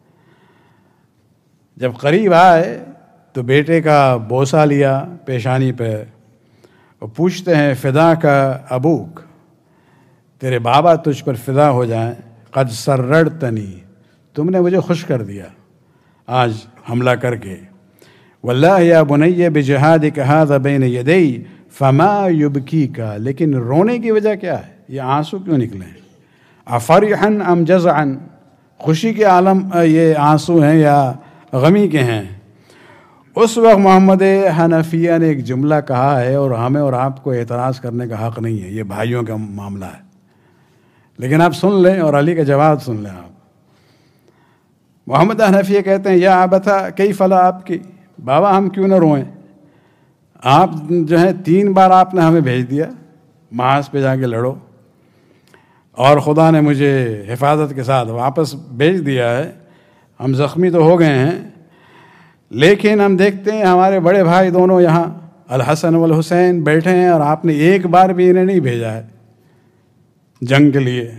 جب قریب آئے تو بیٹے کا بوسہ لیا پیشانی پہ اور پوچھتے ہیں فدا کا ابوک، تیرے بابا تجھ پر فدا ہو جائیں، قد سررتنی، تم نے مجھے خوش کر دیا آج حملہ کر کے، واللہ یا بنی بجہادک ھذا بین یدی فما یبکیکا، لیکن رونے کی وجہ کیا ہے، یہ آنسو کیوں نکلے ہیں؟ افرحا ام جزعا، خوشی کے عالم یہ آنسو ہیں یا غمی کے ہیں؟ اس وقت محمد حنفیہ نے ایک جملہ کہا ہے اور ہمیں اور آپ کو اعتراض کرنے کا حق نہیں ہے، یہ بھائیوں کا معاملہ ہے، لیکن آپ سن لیں اور علی کا جواب سن لیں۔ آپ محمد حنفیہ کہتے ہیں یا ابتا کیف لا ابکی، بابا ہم کیوں نہ روئیں، آپ جو ہے تین بار آپ نے ہمیں بھیج دیا محاذ پہ جا کے لڑو، اور خدا نے مجھے حفاظت کے ساتھ واپس بھیج دیا ہے، ہم زخمی تو ہو گئے ہیں لیکن ہم دیکھتے ہیں ہمارے بڑے بھائی دونوں یہاں الحسن والحسین بیٹھے ہیں اور آپ نے ایک بار بھی انہیں نہیں بھیجا ہے جنگ کے لیے۔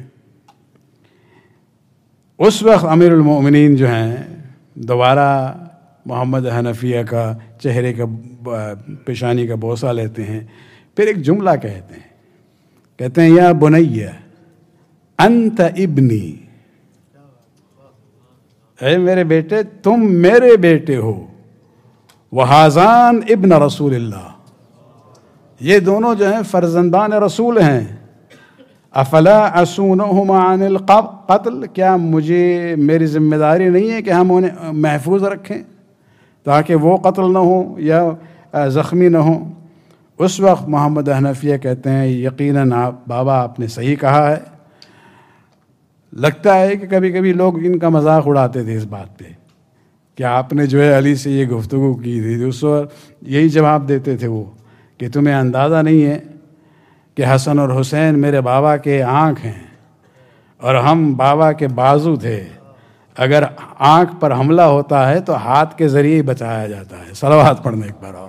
اس وقت امیر المؤمنین جو ہیں دوبارہ محمد حنفیہ کا چہرے کا پیشانی کا بوسہ لیتے ہیں، پھر ایک جملہ کہتے ہیں، کہتے ہیں یا بنی انت ابنی، اے میرے بیٹے تم میرے بیٹے ہو، وہازان ابن رسول اللہ، یہ دونوں جو ہیں فرزندان رسول ہیں، افلا اسونہما عن القتل، کیا مجھے میری ذمہ داری نہیں ہے کہ ہم انہیں محفوظ رکھیں تاکہ وہ قتل نہ ہوں یا زخمی نہ ہوں؟ اس وقت محمد حنفیہ کہتے ہیں یقیناً آپ بابا آپ نے صحیح کہا ہے۔ لگتا ہے کہ کبھی کبھی لوگ ان کا مذاق اڑاتے تھے اس بات پہ کہ آپ نے جو ہے علی سے یہ گفتگو کی تھی، اس وقت یہی جواب دیتے تھے وہ کہ تمہیں اندازہ نہیں ہے کہ حسن اور حسین میرے بابا کے آنکھ ہیں اور ہم بابا کے بازو تھے، اگر آنکھ پر حملہ ہوتا ہے تو ہاتھ کے ذریعے ہی بچایا جاتا ہے۔ صلوات پڑھنے ایک بار اور۔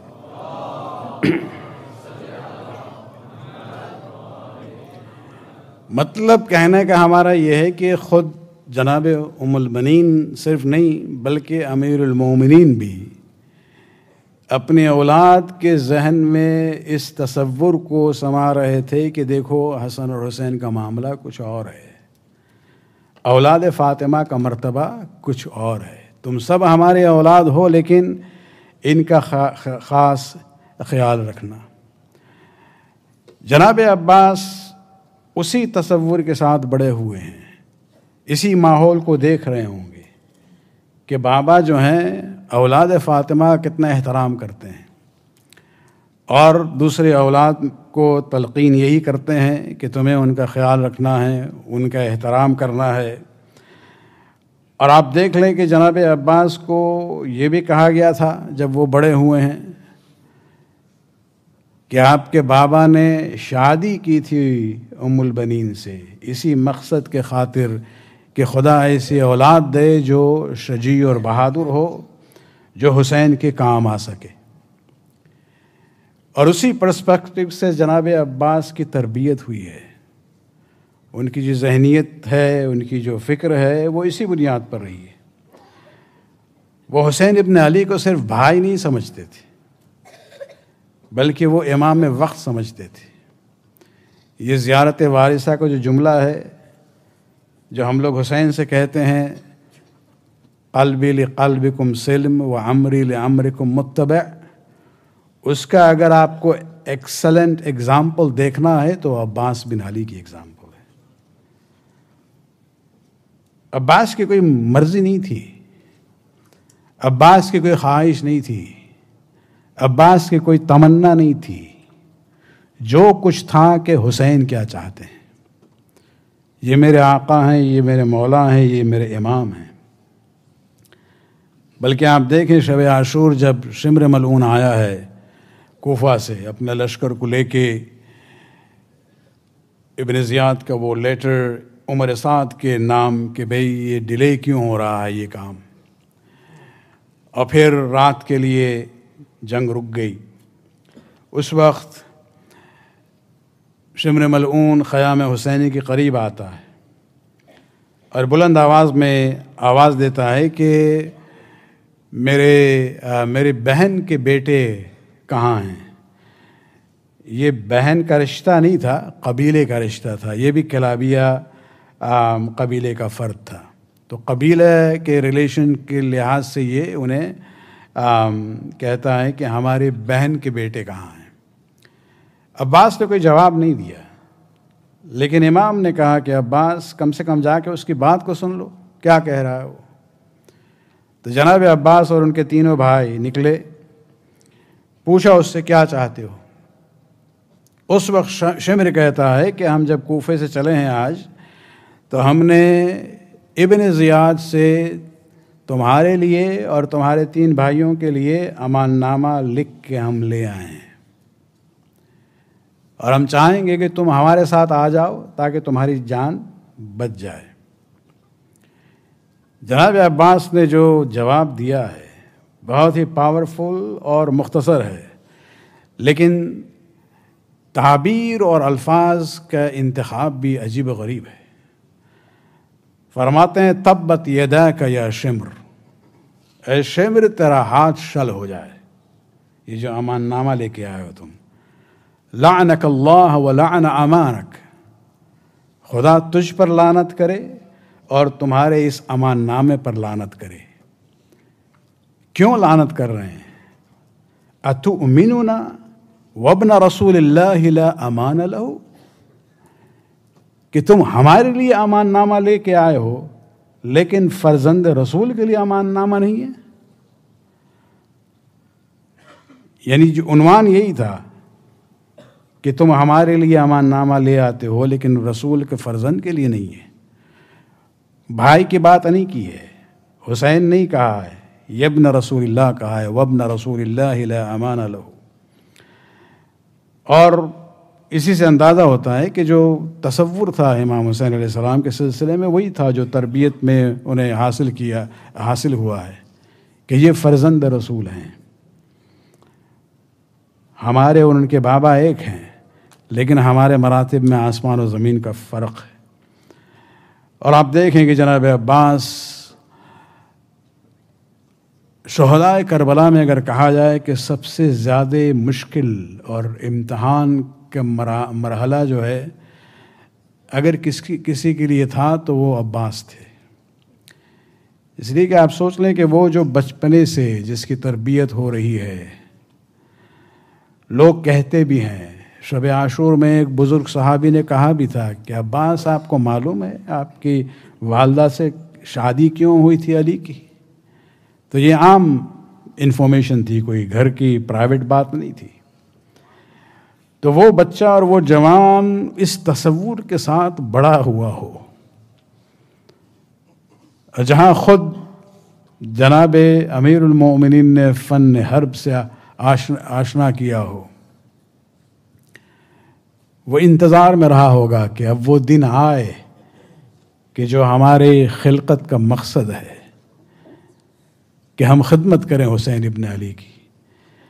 مطلب کہنے کا ہمارا یہ ہے کہ خود جناب ام المنین صرف نہیں بلکہ امیر المومنین بھی اپنی اولاد کے ذہن میں اس تصور کو سما رہے تھے کہ دیکھو حسن اور حسین کا معاملہ کچھ اور ہے، اولاد فاطمہ کا مرتبہ کچھ اور ہے، تم سب ہمارے اولاد ہو لیکن ان کا خاص خیال رکھنا۔ جناب عباس اسی تصور کے ساتھ بڑے ہوئے ہیں، اسی ماحول کو دیکھ رہے ہوں گے کہ بابا جو ہیں اولاد فاطمہ کتنا احترام کرتے ہیں اور دوسرے اولاد کو تلقین یہی کرتے ہیں کہ تمہیں ان کا خیال رکھنا ہے، ان کا احترام کرنا ہے۔ اور آپ دیکھ لیں کہ جناب عباس کو یہ بھی کہا گیا تھا جب وہ بڑے ہوئے ہیں کہ آپ کے بابا نے شادی کی تھی ام البنین سے اسی مقصد کے خاطر کہ خدا ایسی اولاد دے جو شجیع اور بہادر ہو، جو حسین کے کام آ سکے۔ اور اسی پرسپیکٹو سے جناب عباس کی تربیت ہوئی ہے، ان کی جو ذہنیت ہے، ان کی جو فکر ہے، وہ اسی بنیاد پر رہی ہے۔ وہ حسین ابن علی کو صرف بھائی نہیں سمجھتے تھے، بلکہ وہ امام وقت سمجھتے تھے۔ یہ زیارت وارثہ کا جو جملہ ہے، جو ہم لوگ حسین سے کہتے ہیں، قلبی لقلبکم سلم و عمری لعمرکم متبع، اس کا اگر آپ کو ایکسلنٹ ایگزامپل دیکھنا ہے تو عباس بن علی کی ایگزامپل ہے۔ عباس کی کوئی مرضی نہیں تھی، عباس کی کوئی خواہش نہیں تھی، عباس کی کوئی تمنا نہیں تھی، جو کچھ تھا کہ حسین کیا چاہتے ہیں، یہ میرے آقا ہیں، یہ میرے مولا ہیں، یہ میرے امام ہیں۔ بلکہ آپ دیکھیں شب عاشور جب شمر ملعون آیا ہے کوفہ سے اپنے لشکر کو لے کے، ابن زیاد کا وہ لیٹر عمر سعد کے نام کہ بھئی یہ ڈیلے کیوں ہو رہا ہے یہ کام، اور پھر رات کے لیے جنگ رک گئی۔ اس وقت شمر ملعون خیام حسینی کے قریب آتا ہے اور بلند آواز میں آواز دیتا ہے کہ میرے میری بہن کے بیٹے کہاں ہیں؟ یہ بہن کا رشتہ نہیں تھا، قبیلے کا رشتہ تھا، یہ بھی کلابیہ قبیلے کا فرد تھا، تو قبیلے کے ریلیشن کے لحاظ سے یہ انہیں کہتا ہے کہ ہماری بہن کے بیٹے کہاں ہیں۔ عباس نے کوئی جواب نہیں دیا، لیکن امام نے کہا کہ عباس کم سے کم جا کے اس کی بات کو سن لو، کیا کہہ رہا ہے وہ۔ تو جناب عباس اور ان کے تینوں بھائی نکلے، پوچھا اس سے کیا چاہتے ہو۔ اس وقت شمر کہتا ہے کہ ہم جب کوفے سے چلے ہیں آج، تو ہم نے ابن زیاد سے تمہارے لیے اور تمہارے تین بھائیوں کے لیے امان نامہ لکھ کے ہم لے آئے ہیں، اور ہم چاہیں گے کہ تم ہمارے ساتھ آ جاؤ تاکہ تمہاری جان بچ جائے۔ جناب عباس نے جو جواب دیا ہے بہت ہی پاورفل اور مختصر ہے، لیکن تعبیر اور الفاظ کا انتخاب بھی عجیب و غریب ہے۔ فرماتے ہیں تبت یداک یا شمر، اے شمر تیرا ہاتھ شل ہو جائے، یہ جو امان نامہ لے کے آئے ہو تم، لعنک اللہ ولعن امانک، خدا تجھ پر لعنت کرے اور تمہارے اس امان نامے پر لعنت کرے۔ کیوں لعنت کر رہے ہیں؟ اتؤمنون وابن رسول اللہ لا امان لہ، کہ تم ہمارے لیے امان نامہ لے کے آئے ہو لیکن فرزند رسول کے لیے امان نامہ نہیں ہے۔ یعنی جو عنوان یہی تھا کہ تم ہمارے لیے امان نامہ لے آتے ہو لیکن رسول کے فرزند کے لیے نہیں ہے۔ بھائی کی بات نہیں کی ہے، حسین نہیں کہا ہے، یبن رسول اللہ کہا ہے، وابن رسول اللہ لا امان لہ۔ اور اسی سے اندازہ ہوتا ہے کہ جو تصور تھا امام حسین علیہ السلام کے سلسلے میں وہی تھا جو تربیت میں انہیں حاصل کیا حاصل ہوا ہے کہ یہ فرزند رسول ہیں، ہمارے اور ان کے بابا ایک ہیں لیکن ہمارے مراتب میں آسمان و زمین کا فرق ہے۔ اور آپ دیکھیں کہ جناب عباس شہداء کربلا میں اگر کہا جائے کہ سب سے زیادہ مشکل اور امتحان کا مرحلہ جو ہے اگر کس کی کسی کے لیے تھا تو وہ عباس تھے، اس لیے کہ آپ سوچ لیں کہ وہ جو بچپنے سے جس کی تربیت ہو رہی ہے، لوگ کہتے بھی ہیں، شب عاشور میں ایک بزرگ صحابی نے کہا بھی تھا کہ عباس آپ کو معلوم ہے آپ کی والدہ سے شادی کیوں ہوئی تھی علی کی؟ تو یہ عام انفارمیشن تھی، کوئی گھر کی پرائیویٹ بات نہیں تھی۔ تو وہ بچہ اور وہ جوان اس تصور کے ساتھ بڑا ہوا ہو، جہاں خود جناب امیر المومنین نے فن حرب سے آشنا کیا ہو، وہ انتظار میں رہا ہوگا کہ اب وہ دن آئے کہ جو ہمارے خلقت کا مقصد ہے کہ ہم خدمت کریں حسین ابن علی کی،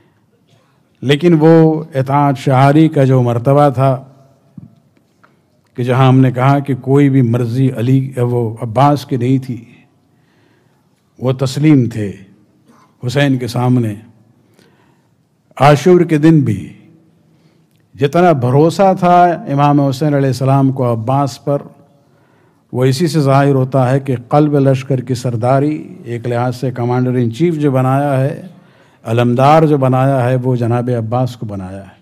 لیکن وہ اطاعت شعاری کا جو مرتبہ تھا کہ جہاں ہم نے کہا کہ کوئی بھی مرضی علی وہ عباس کی نہیں تھی، وہ تسلیم تھے حسین کے سامنے۔ عاشور کے دن بھی جتنا بھروسہ تھا امام حسین علیہ السلام کو عباس پر، وہ اسی سے ظاہر ہوتا ہے کہ قلب لشکر کی سرداری ایک لحاظ سے کمانڈر ان چیف جو بنایا ہے، علمدار جو بنایا ہے، وہ جناب عباس کو بنایا ہے۔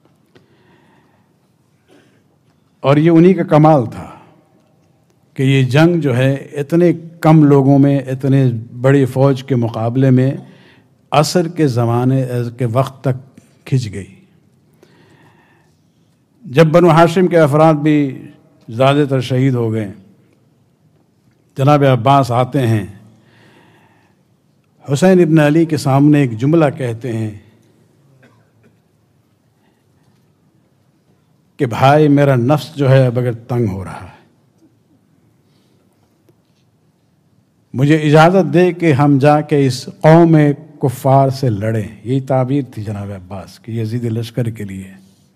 اور یہ انہی کا کمال تھا کہ یہ جنگ جو ہے اتنے کم لوگوں میں، اتنے بڑی فوج کے مقابلے میں عصر کے زمانے کے وقت تک کھنچ گئی۔ جب بنو ہاشم کے افراد بھی زیادہ تر شہید ہو گئے، جناب عباس آتے ہیں، حسین ابن علی کے سامنے ایک جملہ کہتے ہیں کہ بھائی میرا نفس جو ہے اب اگر تنگ ہو رہا ہے، مجھے اجازت دے کہ ہم جا کے اس قوم کفار سے لڑیں۔ یہی تعبیر تھی جناب عباس کی یزید لشکر کے لیے۔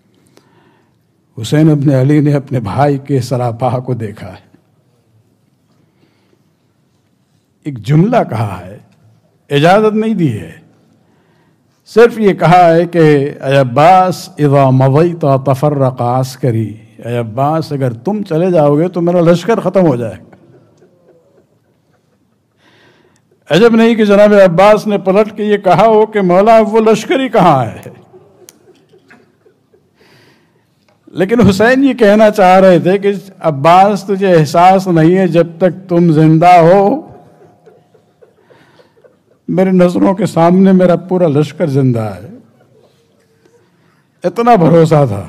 حسین ابن علی نے اپنے بھائی کے سراپاہ کو دیکھا ہے، ایک جملہ کہا ہے، اجازت نہیں دی ہے، صرف یہ کہا ہے کہ اے عباس اذا مضیت تفرق عسکری، اے عباس اگر تم چلے جاؤ گے تو میرا لشکر ختم ہو جائے گا۔ عجب نہیں کہ جناب عباس نے پلٹ کے یہ کہا ہو کہ مولا وہ لشکر ہی کہاں ہے۔ لیکن حسین یہ کہنا چاہ رہے تھے کہ عباس تجھے احساس نہیں ہے جب تک تم زندہ ہو، میری نظروں کے سامنے میرا پورا لشکر زندہ ہے۔ اتنا بھروسہ تھا۔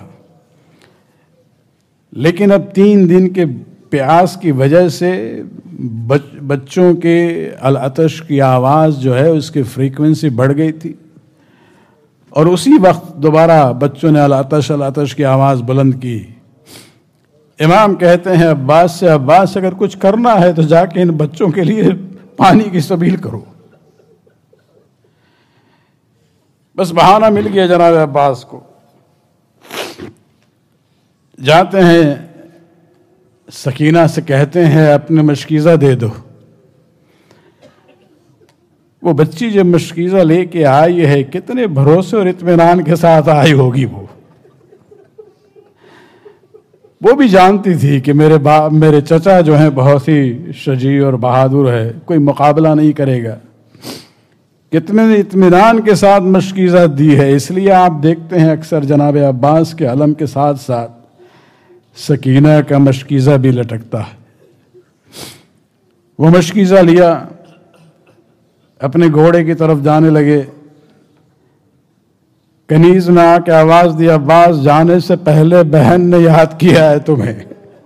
لیکن اب تین دن کے پیاس کی وجہ سے بچ بچوں کے العطش کی آواز جو ہے اس کی فریکوینسی بڑھ گئی تھی، اور اسی وقت دوبارہ بچوں نے العطش العطش کی آواز بلند کی۔ امام کہتے ہیں عباس سے، عباس اگر کچھ کرنا ہے تو جا کے ان بچوں کے لیے پانی کی سبیل کرو۔ بس بہانہ مل گیا جناب عباس کو۔ جاتے ہیں سکینہ سے کہتے ہیں اپنے مشکیزہ دے دو۔ وہ بچی جب مشکیزہ لے کے آئی ہے، کتنے بھروسے اور اطمینان کے ساتھ آئی ہوگی وہ وہ بھی جانتی تھی کہ میرے باپ میرے چچا جو ہیں بہت ہی شجاع اور بہادر ہے، کوئی مقابلہ نہیں کرے گا۔ کتنے اطمینان کے ساتھ مشکیزہ دی ہے۔ اس لیے آپ دیکھتے ہیں اکثر جناب عباس کے علم کے ساتھ ساتھ سکینہ کا مشکیزہ بھی لٹکتا ہے۔ وہ مشکیزہ لیا، اپنے گھوڑے کی طرف جانے لگے۔ کنیز میں آ کے آواز دی، عباس جانے سے پہلے بہن نے یاد کیا ہے تمہیں۔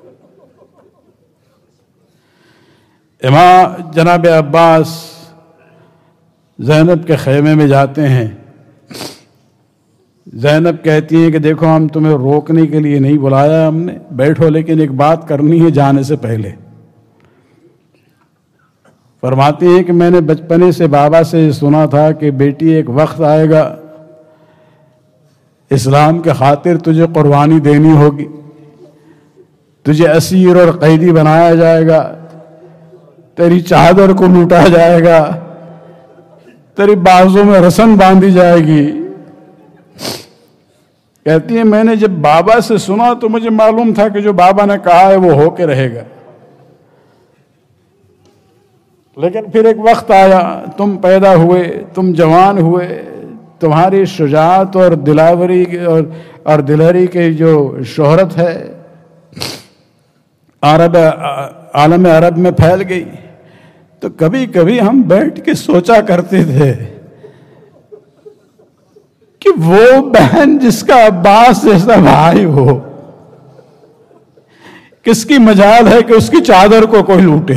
امام جناب عباس زینب کے خیمے میں جاتے ہیں۔ زینب کہتی ہیں کہ دیکھو ہم تمہیں روکنے کے لیے نہیں بلایا ہم نے، بیٹھو، لیکن ایک بات کرنی ہے جانے سے پہلے۔ فرماتی ہیں کہ میں نے بچپنے سے بابا سے سنا تھا کہ بیٹی ایک وقت آئے گا اسلام کے خاطر تجھے قربانی دینی ہوگی، تجھے اسیر اور قیدی بنایا جائے گا، تیری چادر کو لوٹا جائے گا، تیری بازوں میں رسن باندھی جائے گی۔ کہتی ہیں میں نے جب بابا سے سنا تو مجھے معلوم تھا کہ جو بابا نے کہا ہے وہ ہو کے رہے گا، لیکن پھر ایک وقت آیا، تم پیدا ہوئے، تم جوان ہوئے، تمہاری شجاعت اور دلاوری اور اور دلہری کی جو شہرت ہے عرب عالم عرب میں پھیل گئی، تو کبھی کبھی ہم بیٹھ کے سوچا کرتے تھے کہ وہ بہن جس کا عباس جیسا بھائی ہو، کس کی مجال ہے کہ اس کی چادر کو کوئی لوٹے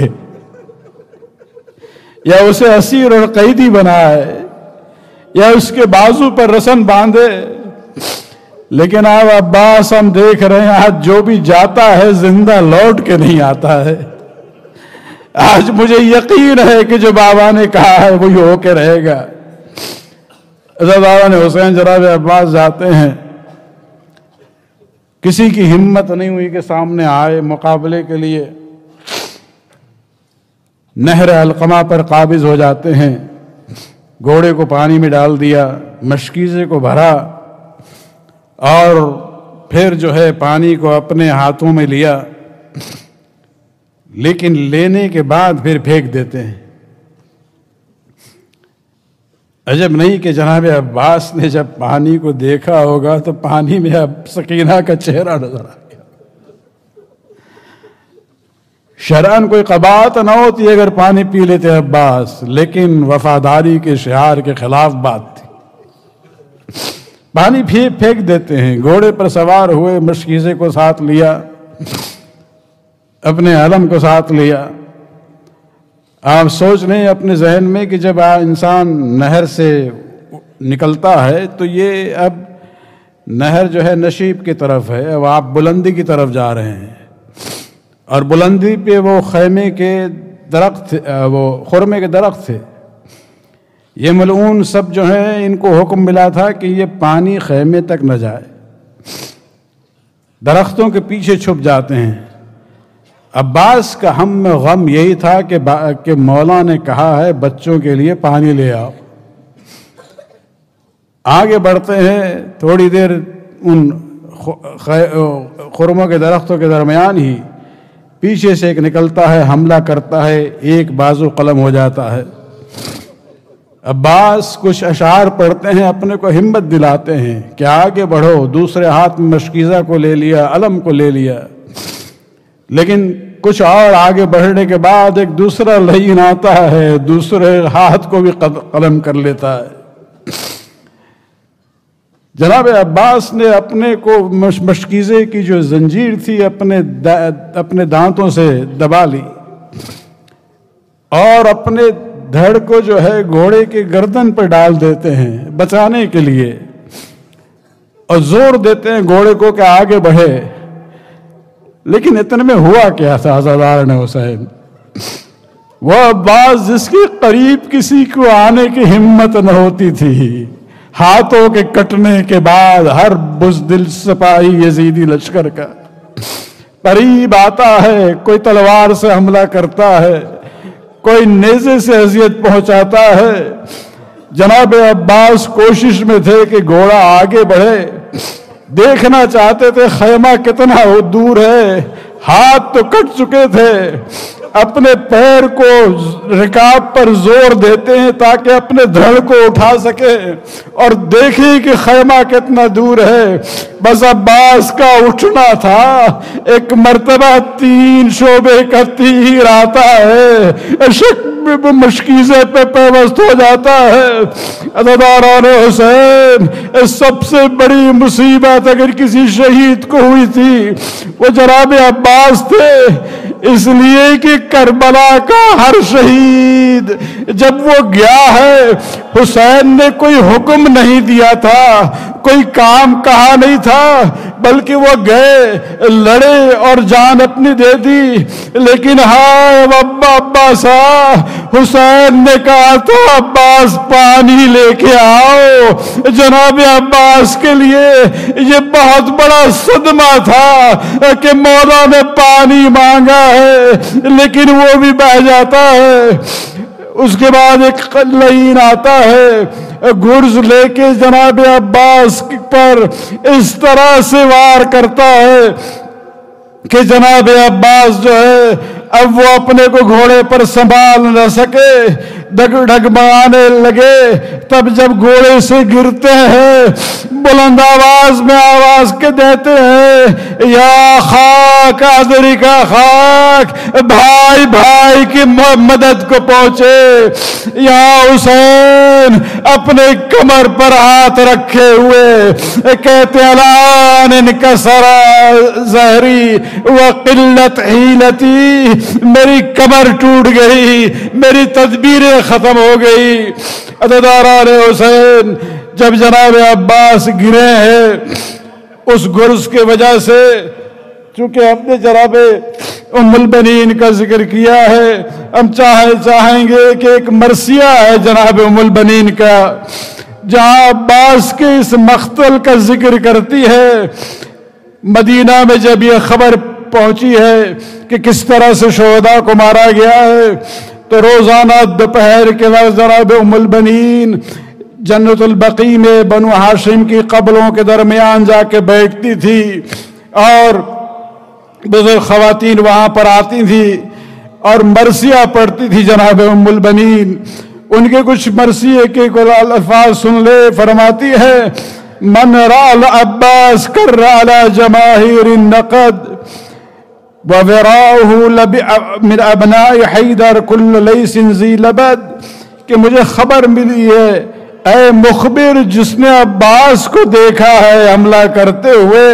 یا اسے اسیر اور قیدی بنائے یا اس کے بازو پر رسن باندھے۔ لیکن اب عباس ہم دیکھ رہے ہیں آج جو بھی جاتا ہے زندہ لوٹ کے نہیں آتا ہے۔ آج مجھے یقین ہے کہ جو بابا نے کہا ہے وہی ہو کے رہے گا۔ بابا نے حسین جناب عباس جاتے ہیں، کسی کی ہمت نہیں ہوئی کہ سامنے آئے مقابلے کے لیے، نہر علقمہ پر قابض ہو جاتے ہیں، گھوڑے کو پانی میں ڈال دیا، مشکیزے کو بھرا اور پھر جو ہے پانی کو اپنے ہاتھوں میں لیا، لیکن لینے کے بعد پھر پھینک دیتے ہیں۔ عجب نہیں کہ جناب عباس نے جب پانی کو دیکھا ہوگا تو پانی میں اب سکینہ کا چہرہ نظر آ گیا۔ شرعاً کوئی قباحت نہ ہوتی اگر پانی پی لیتے عباس، لیکن وفاداری کے شعار کے خلاف بات تھی۔ پانی پھینک دیتے ہیں، گھوڑے پر سوار ہوئے، مشکیزے کو ساتھ لیا، اپنے علم کو ساتھ لیا۔ آپ سوچ لیں اپنے ذہن میں کہ جب انسان نہر سے نکلتا ہے تو یہ اب نہر جو ہے نشیب کی طرف ہے، اب آپ بلندی کی طرف جا رہے ہیں، اور بلندی پہ وہ خیمے کے درخت، وہ خرمے کے درخت تھے۔ یہ ملعون سب جو ہیں ان کو حکم ملا تھا کہ یہ پانی خیمے تک نہ جائے، درختوں کے پیچھے چھپ جاتے ہیں۔ عباس کا ہم غم یہی تھا کہ کہ مولا نے کہا ہے بچوں کے لیے پانی لے آؤ۔ آگے بڑھتے ہیں، تھوڑی دیر ان خرموں کے درختوں کے درمیان ہی پیچھے سے ایک نکلتا ہے، حملہ کرتا ہے، ایک بازو قلم ہو جاتا ہے۔ عباس کچھ اشعار پڑھتے ہیں، اپنے کو ہمت دلاتے ہیں کہ آگے بڑھو، دوسرے ہاتھ میں مشکیزہ کو لے لیا، علم کو لے لیا، لیکن کچھ اور آگے بڑھنے کے بعد ایک دوسرا لعین آتا ہے، دوسرے ہاتھ کو بھی قلم کر لیتا ہے۔ جناب عباس نے اپنے کو مشکیزے کی جو زنجیر تھی اپنے اپنے دانتوں سے دبا لی، اور اپنے دھڑ کو جو ہے گھوڑے کے گردن پر ڈال دیتے ہیں بچانے کے لیے، اور زور دیتے ہیں گھوڑے کو کہ آگے بڑھے۔ لیکن اتنے میں ہوا کیا تھا عزاداران حسین؟ وہ عباس جس کے قریب کسی کو آنے کی ہمت نہ ہوتی تھی، ہاتھوں کے کٹنے کے بعد ہر بزدل سپاہی یزیدی لشکر کا قریب آتا ہے، کوئی تلوار سے حملہ کرتا ہے، کوئی نیزے سے اذیت پہنچاتا ہے۔ جناب عباس کوشش میں تھے کہ گھوڑا آگے بڑھے، دیکھنا چاہتے تھے خیمہ کتنا دور ہے، ہاتھ تو کٹ چکے تھے، اپنے پیر کو رکاب پر زور دیتے ہیں تاکہ اپنے دھڑ کو اٹھا سکے اور دیکھیں کہ خیمہ کتنا دور ہے۔ بس عباس کا اٹھنا تھا، ایک مرتبہ تین شعبے کا تیر آتا ہے، شک مشکیزے پہ پیوست ہو جاتا ہے۔ عزاداران حسین، سب سے بڑی مصیبت اگر کسی شہید کو ہوئی تھی وہ جناب عباس تھے، اس لیے کہ کربلا کا ہر شہید جب وہ گیا ہے، حسین نے کوئی حکم نہیں دیا تھا، کوئی کام کہا نہیں تھا، بلکہ وہ گئے، لڑے اور جان اپنی دے دی۔ لیکن ہائے ابا عباسا، حسین نے کہا تھا عباس پانی لے کے آؤ۔ جناب عباس کے لیے یہ بہت بڑا صدمہ تھا کہ مولا نے پانی مانگا ہے لیکن وہ بھی بہہ جاتا ہے۔ اس کے بعد ایک لعین آتا ہے، گرز لے کے جناب عباس پر اس طرح سے وار کرتا ہے کہ جناب عباس جو ہے اب وہ اپنے کو گھوڑے پر سنبھال نہ سکے، ڈگمگانے لگے۔ تب جب گھوڑے سے گرتے ہیں بلند آواز میں آواز کے دیتے ہیں، یا خاک آدری کا خاک، بھائی بھائی کی مدد کو پہنچے۔ یا حسین اپنے کمر پر ہاتھ رکھے ہوئے کہتے الان انکسر ظہری وقلت حیلتی، میری کمر ٹوٹ گئی، میری تدبیریں ختم ہو گئی۔ عزاداران حسین، جب جناب عباس گرے ہیں اس گرز کے وجہ سے، چونکہ ہم نے جناب ام البنین کا ذکر کیا ہے، ہم چاہیں چاہیں گے کہ ایک مرثیہ ہے جناب ام البنین کا جہاں عباس کے اس مقتل کا ذکر کرتی ہے۔ مدینہ میں جب یہ خبر پہنچی ہے کہ کس طرح سے شہداء کو مارا گیا ہے تو روزانہ دوپہر کے وقت جناب ام البنین جنت البقیع میں بنو ہاشم کی قبروں کے درمیان جا کے بیٹھتی تھی اور بزرگ خواتین وہاں پر آتی تھی اور مرثیہ پڑھتی تھی جناب ام البنین. ان کے کچھ مرثیے کے الفاظ سن لے. فرماتی ہے من رأى العباس کر على جماهير النقد ووراءه من ابناء حیدر كل ليس ذي لبد کہ مجھے خبر ملی ہے اے مخبر جس نے عباس کو دیکھا ہے حملہ کرتے ہوئے.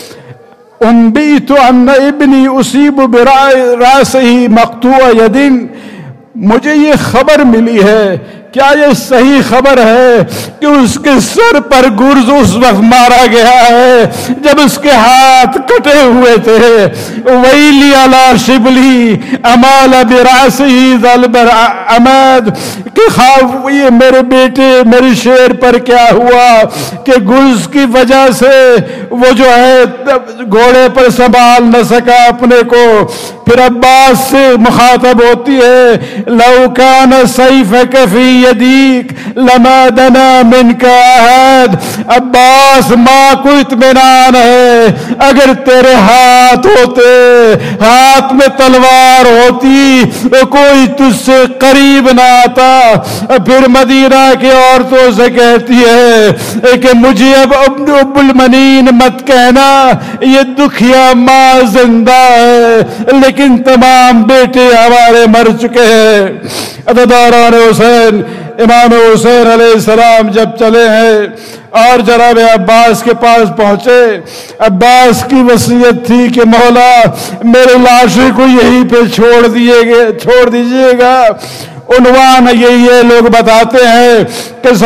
انبئت ان ابنی اصیب براسہ مقطوع ید مجھے یہ خبر ملی ہے کیا یہ صحیح خبر ہے کہ اس کے سر پر گرز اس وقت مارا گیا ہے جب اس کے ہاتھ کٹے ہوئے تھے. ویلی علی شبلی امال براسہی ذلبر عمد کہ خواب یہ میرے بیٹے میرے شیر پر کیا ہوا کہ گرز کی وجہ سے وہ جو ہے گھوڑے پر سنبھال نہ سکا اپنے کو. پھر عباس سے مخاطب ہوتی ہے لو کان سیفک فی یدیک لما دنا منک احد. عباس ماں کو اطمینان ہے اگر تیرے ہاتھ ہوتے ہاتھ میں تلوار ہوتی تو کوئی تجھ سے قریب نہ آتا. پھر مدینہ کی عورتوں سے کہتی ہے کہ مجھے اب ام المنین مت کہنا یہ دکھیا ماں زندہ ہے لیکن تمام بیٹے ہمارے مر چکے ہیں. عدداران حسین امام حسین علیہ السلام جب چلے ہیں اور جناب عباس کے پاس پہنچے. عباس کی وصیت تھی کہ مولا میرے لاشے کو یہیں پہ چھوڑ دیے گے چھوڑ دیجئے گا. عنوان یہی ہے لوگ بتاتے ہیں کہ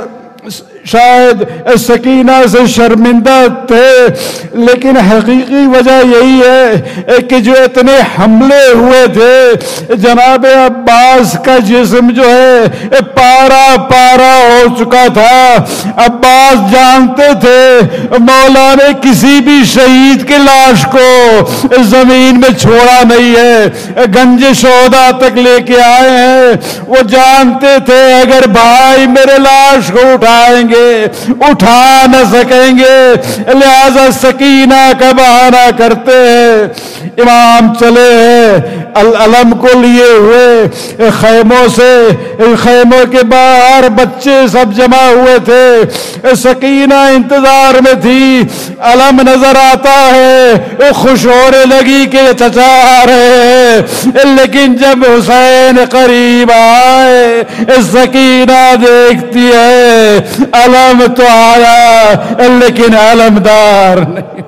شاید سکینہ سے شرمندہ تھے لیکن حقیقی وجہ یہی ہے کہ جو اتنے حملے ہوئے تھے جناب عباس کا جسم جو ہے پارا پارا ہو چکا تھا. عباس جانتے تھے مولا نے کسی بھی شہید کے لاش کو زمین میں چھوڑا نہیں ہے گنج شہداء تک لے کے آئے ہیں. وہ جانتے تھے اگر بھائی میرے لاش کو اٹھائیں گے اٹھا نہ سکیں گے لہذا سکینہ کا بہانہ کرتے ہیں. امام چلے ہیں العلم کو لیے ہوئے خیموں سے. خیموں کے باہر بچے سب جمع ہوئے تھے. سکینہ انتظار میں تھی. علم نظر آتا ہے خوش ہونے لگی کہ چچا آ رہے ہیں لیکن جب حسین قریب آئے سکینہ دیکھتی ہے علم تو آیا لیکن علمدار نہیں.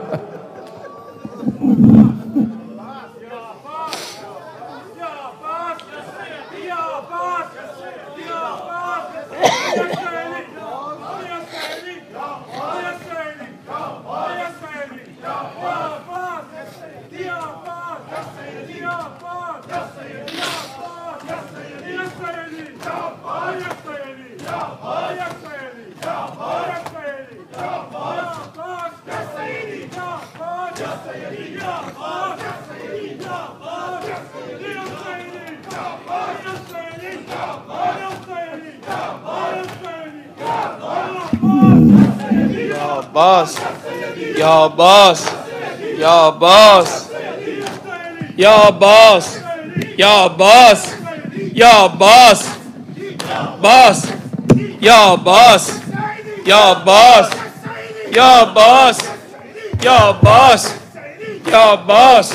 Abbas, Ya Abbas, Ya Abbas, Ya Abbas, Ya Abbas, Ya Abbas, Abbas, Ya Abbas, Ya Abbas, Ya Abbas, Ya Abbas, Ya Abbas.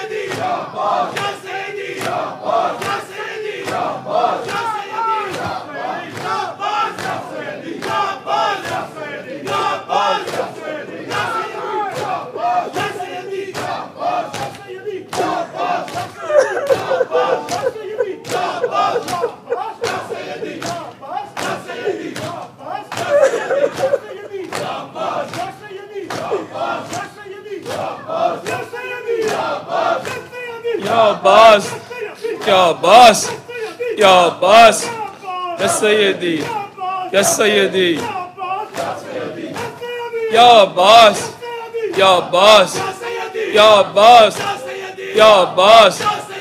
Ya Abbas, Ya Abbas, Ya Abbas, Ya Sayyidi, Ya Sayyidi, Ya Abbas, Ya Abbas, Ya Abbas, Ya Abbas,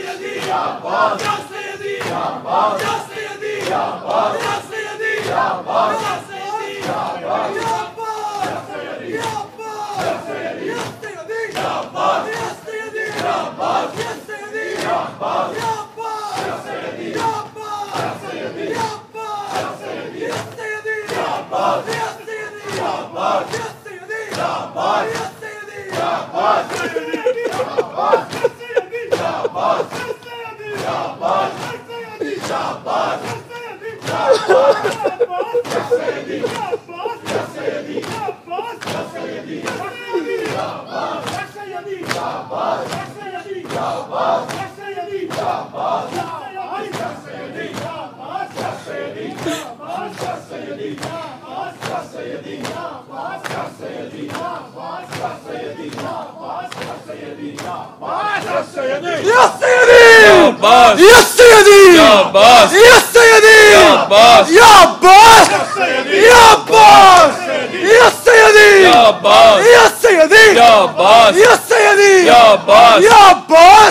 Abbas, Ya Sayyidi! Ya Abbas, Ya Sayyidi! Ya Abbas, Ya Abbas! Ya Abbas! Ya Sayyidi! Ya Abbas, Ya Sayyidi! Ya Abbas, Ya Sayyidi! Ya Abbas, Ya Abbas!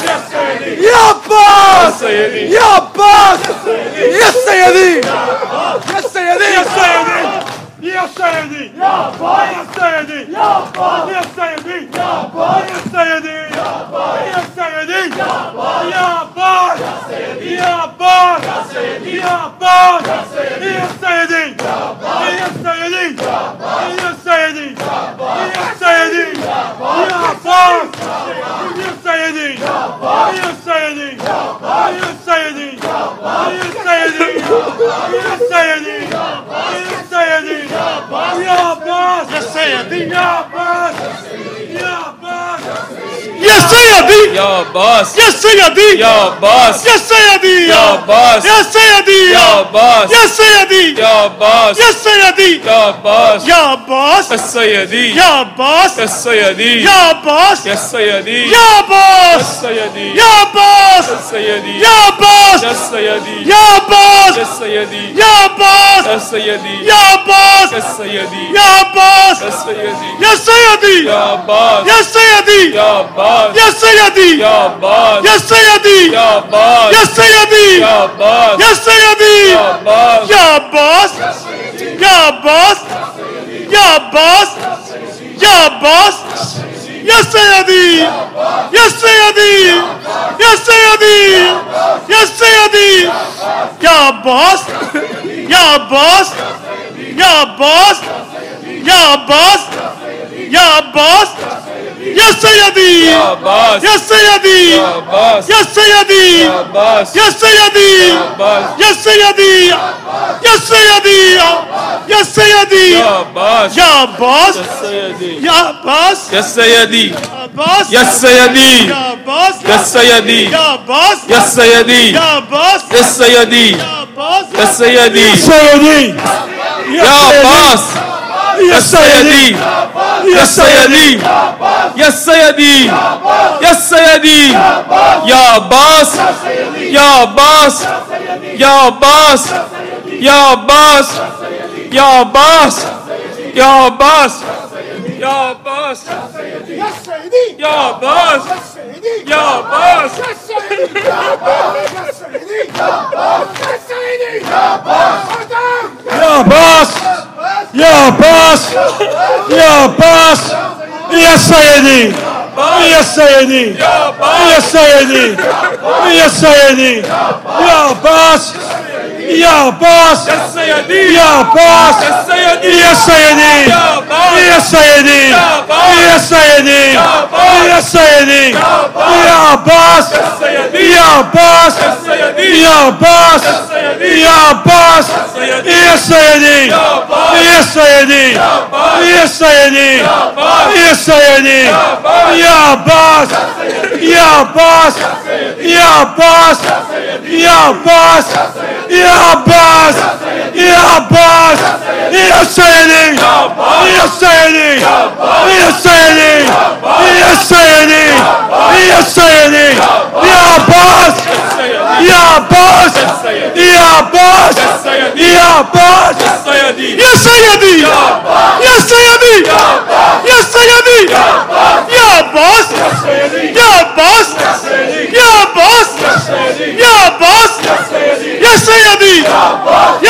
Ya Abbas! Sayyidi, Ya Abbas! Ya Sayyidi! Ya Sayyidi! Ya Sayyidi! Ya Sayyidi! Ya Abbas! Ya Sayyidi! Ya Abbas! Ya Sayyidi! Ya Abbas! Ya Sayyidi! Ya Abbas! Ya Sayyidi! Ya Abbas! Ya Abbas! Ya Abbas! Ya Sayyidi! Ya Abbas! Ya Sayyidi! Ya Sayyidi! Ya Abbas! Ya Sayyidi! Ya Abbas! Ya Sayyidi! Ya Abbas! Ya Sayyidi! Ya Abbas! Ya Sayyidi! Ya Abbas! Ya Sayyidi! Ya Abbas! Ya Sayyidi! Ya Abbas! Ya Sayyidi! Ya Abbas! Ya Sayyidi! Ya Abbas! Ya Sayyidi! Ya Abbas! Ya Abbas! Ya Sayyidi! Ya Abbas! Ya Abbas! Ya Sayyidi! Ya Abbas, Ya Sayyidi! Ya Abbas, Ya Sayyidi! Ya Abbas, Ya Sayyidi! Ya Abbas, Ya Sayyidi! Ya Abbas, Ya Sayyidi! Ya Abbas, Ya Abbas! السيدي Ya Abbas! السيدي Ya Abbas! يا السيدي Ya Abbas! السيدي Ya Abbas! السيدي Ya Abbas! يا السيدي Ya Abbas! يا السيدي Ya Abbas! السيدي Ya Abbas! يا السيدي Ya Abbas! السيدي Ya Sayyidi! يا عباس Ya Sayyidi! يا عباس Ya Sayyidi! يا عباس Ya Sayyidi! يا عباس Ya Sayyidi! يا عباس Ya Sayyidi! يا عباس Ya Abbas! Ya Abbas! Ya Abbas! Ya Abbas! Ya Sayyidi! Ya Sayyidi! Ya Sayyidi! Ya Sayyidi! Ya Abbas! Ya Abbas! Ya Abbas! Ya Abbas! Ya Abbas! Ya Sayyidi! يا عباس Ya Sayyidi! يا عباس Ya Sayyidi! يا عباس Ya Sayyidi! عباس Ya Sayyidi! Ya Sayyidi! Ya Sayyidi! يا عباس Ya Abbas! السيدي Ya Abbas! يا السيدي Abbas! يا السيدي Ya Abbas! يا السيدي Ya Abbas! يا السيدي Ya Abbas! يا السيدي Ya Abbas! يا السيدي Sayyidi! يا عباس يا السيدي يا السيدي يا السيدي يا السيدي يا عباس يا عباس يا عباس يا عباس يا عباس يا عباس يا عباس Ya Sayyidi! يا عباس Sayyidi! يا عباس Ya Abbas! Ya Abbas! Ya Abbas! Ya Sayyidi! Ya Sayyidi! Ya Sayyidi! Ya Sayyidi! Ya Abbas! Ya Abbas! السيدي Ya Abbas! السيدي Ya Sayyidi! يا عباس Ya Sayyidi! Ya Sayyidi! Ya Sayyidi! Ya Abbas! Ya Abbas! السيدي Ya Abbas! Ya Abbas! Ya Sayyidi! Ya Sayyidi! Ya Sayyidi! Ya Sayyidi! Ya Abbas! Ya Abbas! Ya Abbas! Ya Abbas! Ya Abbas! Ya Abbas! Ya Sayyidi! Ya Sayyidi! Ya Sayyidi! Ya Sayyidi! Ya Sayyidi! Ya Abbas! Ya Abbas! Ya Abbas! Ya Abbas! السيدي Ya Sayyidi! Ya Sayyidi! Ya Sayyidi!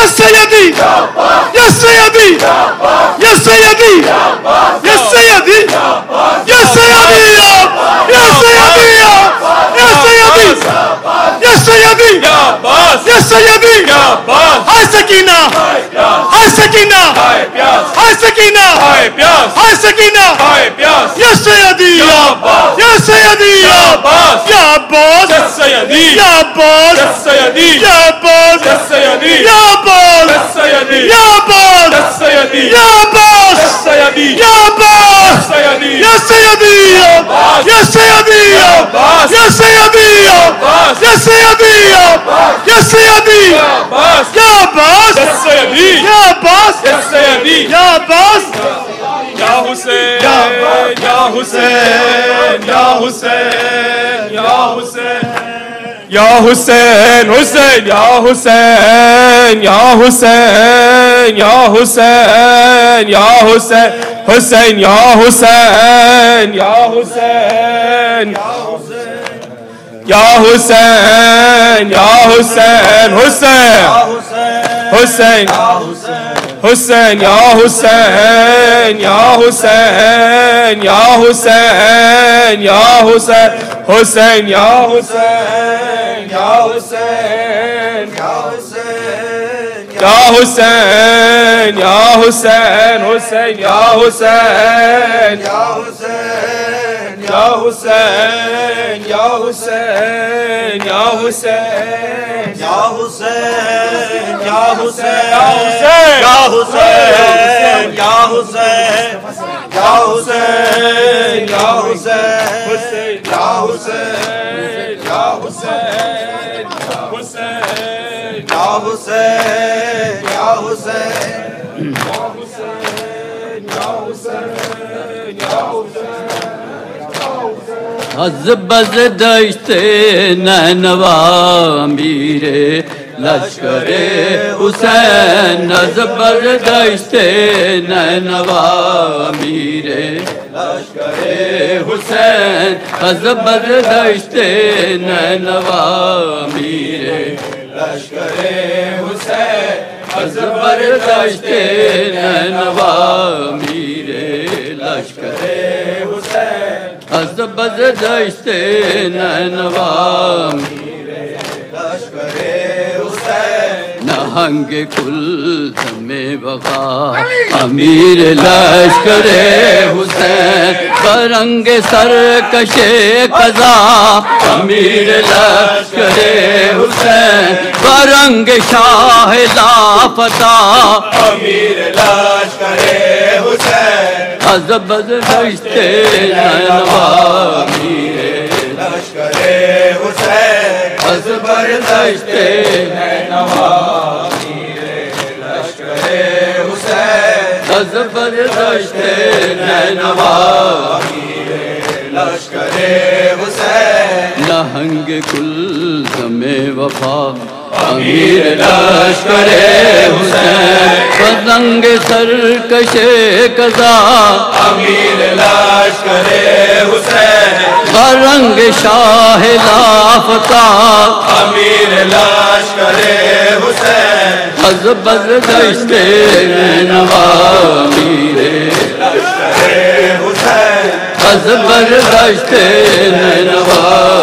یا سیدی یا سیدی یا سیدی یا سیدی یا سیدی یا سیدی یا سیدی یا سیدی یا عباس یا سیدی یا عباس ہائے سکینہ ہائے سکینہ ہائے پیاس ہائے سکینہ ہائے پیاس ہائے سکینہ ہائے پیاس یا سیدی یا عباس یا سیدی یا عباس یا عباس یا سیدی یا عباس یا سیدی یا عباس یا سیدی یا عباس یا سیدی یا عباس یا سیدی یا عباس یا سیدی یا عباس سیدی یا سیدی یا سیدی عباس یا سیدی عباس یا سیدی یا سیدی عباس یا عباس یا سیدی یا عباس یا سیدی یا عباس یا حسین یا حسین یا حسین یا حسین یا حسین حسین یا حسین یا حسین یا حسین یا حسین حسین یا حسین یا حسین یا حسین یا حسین حسین حسین حسین یا حسین یا حسین یا حسین یا حسین حسین یا حسین یا حسین یا حسین یا حسین حسین یا حسین یا حسین یا حسین یا حسین یا حسین یا حسین یا حسین یا حسین یا حسین یا حسین یا حسین یا حسین یا حسین حسین یا حسین یا حسین از بز دشت نینوا امیر لشکر حسین از بز دشت نینوا امیر لشکر حسین از بز دشت نینوا امیر لشکر حسین از بر دشت نینوا امیر لشکر حسین از بز دشت نینوا امیر لشکر حسین نہنگ کل میں وفا امیر لشکر حسین برنگ سرکش قضا امیر لشکر حسین برنگ شاہ لافتہ امیر لشکر حسین از بز دشت نینوا امیر لشکر حسین از بر دشت نینوا امیر لشکر حسین از بر دشت نینوا امیر لشکر حسین نہنگ کل میں وفا امیر لشکر حسین پتنگ سرکش قضا امیر لشکر حسین برنگ شاہ لافتہ امیر لشکر حسین از بز دشت نینوا امیر لشکر حسین از بر دشت نینوا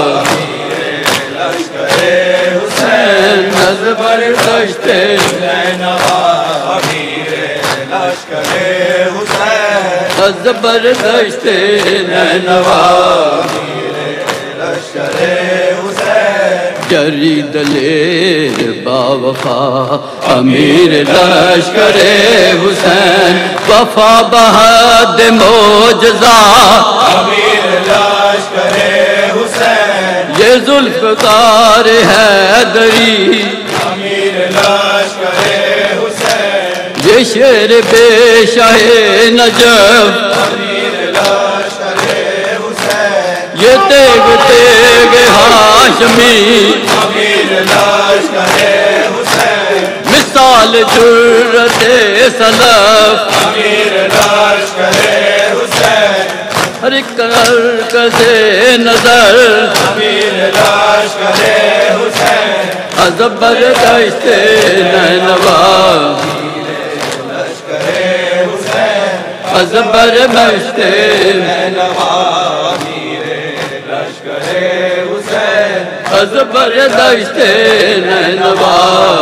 از بر دشت نینوا امیر لشکر حسین از بر دشت نینوا امیر لشکر حسین جری دلیر با وفا امیر لشکر حسین وفا بحد معجزہ امیر لشکر حسین یہ ذوالفقار حیدری امیر لشکر حسین یہ شیر بے شاہ نجف امیر لشکر حسین یہ تیغ تیغ ہاشمی امیر لشکر حسین مثال جرت سلف امیر لشکر حسین ہر ایک مرکز نظر امیر لشکر حسین زبردست نینوا لشکر حسین زبردست نینوا لشکر حسین زبردست نینوا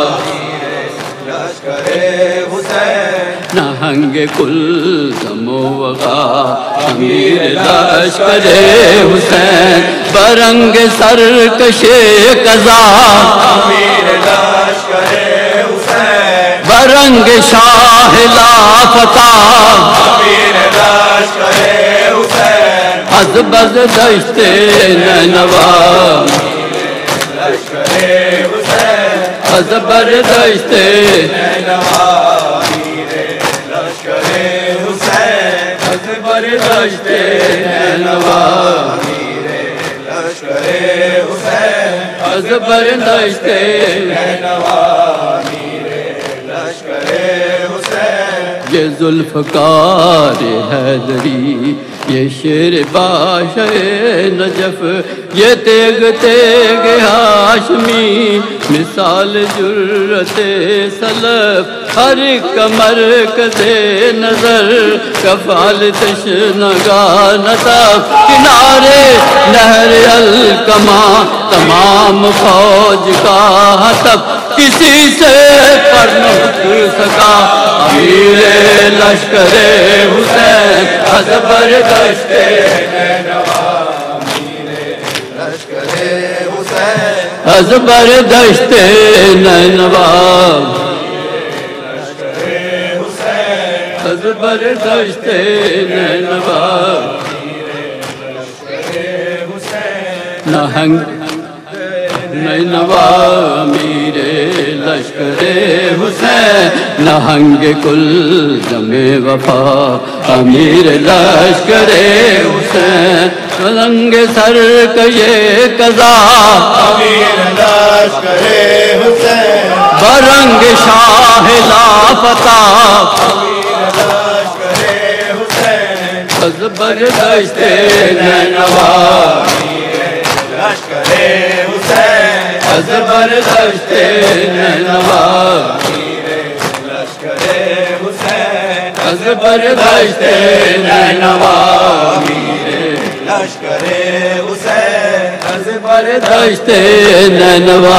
لشکر حسین نہنگ کل زموغا امیر لشکر حسین برنگ سرکش قضا امیر لشکر حسین برنگ شاہ لافتہ امیر لشکر حسین از بردشت نینوا لشکر حسین از بردشت نینوا لشکر حسین از بردشت نینوا لشکر حسین از بردشت نینوا لشکر حسین یہ ذوالفقار حیدری یہ شیر باشِ نجف یہ تیغ تیغ ہاشمی مثال جرت سلف ہر ایک مرکز نظر کفال تشنگا نطف کنارے نہر الکما تمام فوج کا ہتف کسی سے پر نہ سکا امیر لشکر حسین از بردشت نینوا امیر لشکر حسین از بردشت نینوا لشکر حسین از بردشت نینوا لشکر حسین نہنگ نینوا امیر لشکر حسین نہنگ کل دم وفا امیر لشکر حسین رنگ سر یہ قضا امیر لشکر حسین برنگ شاہ لافتہ امیر لشکر حسین از بردشت نینوا لشکر حسین از بردشت نینوا لشکر حسین از بردشت نینوا لشکر حسین از بردشت نینوا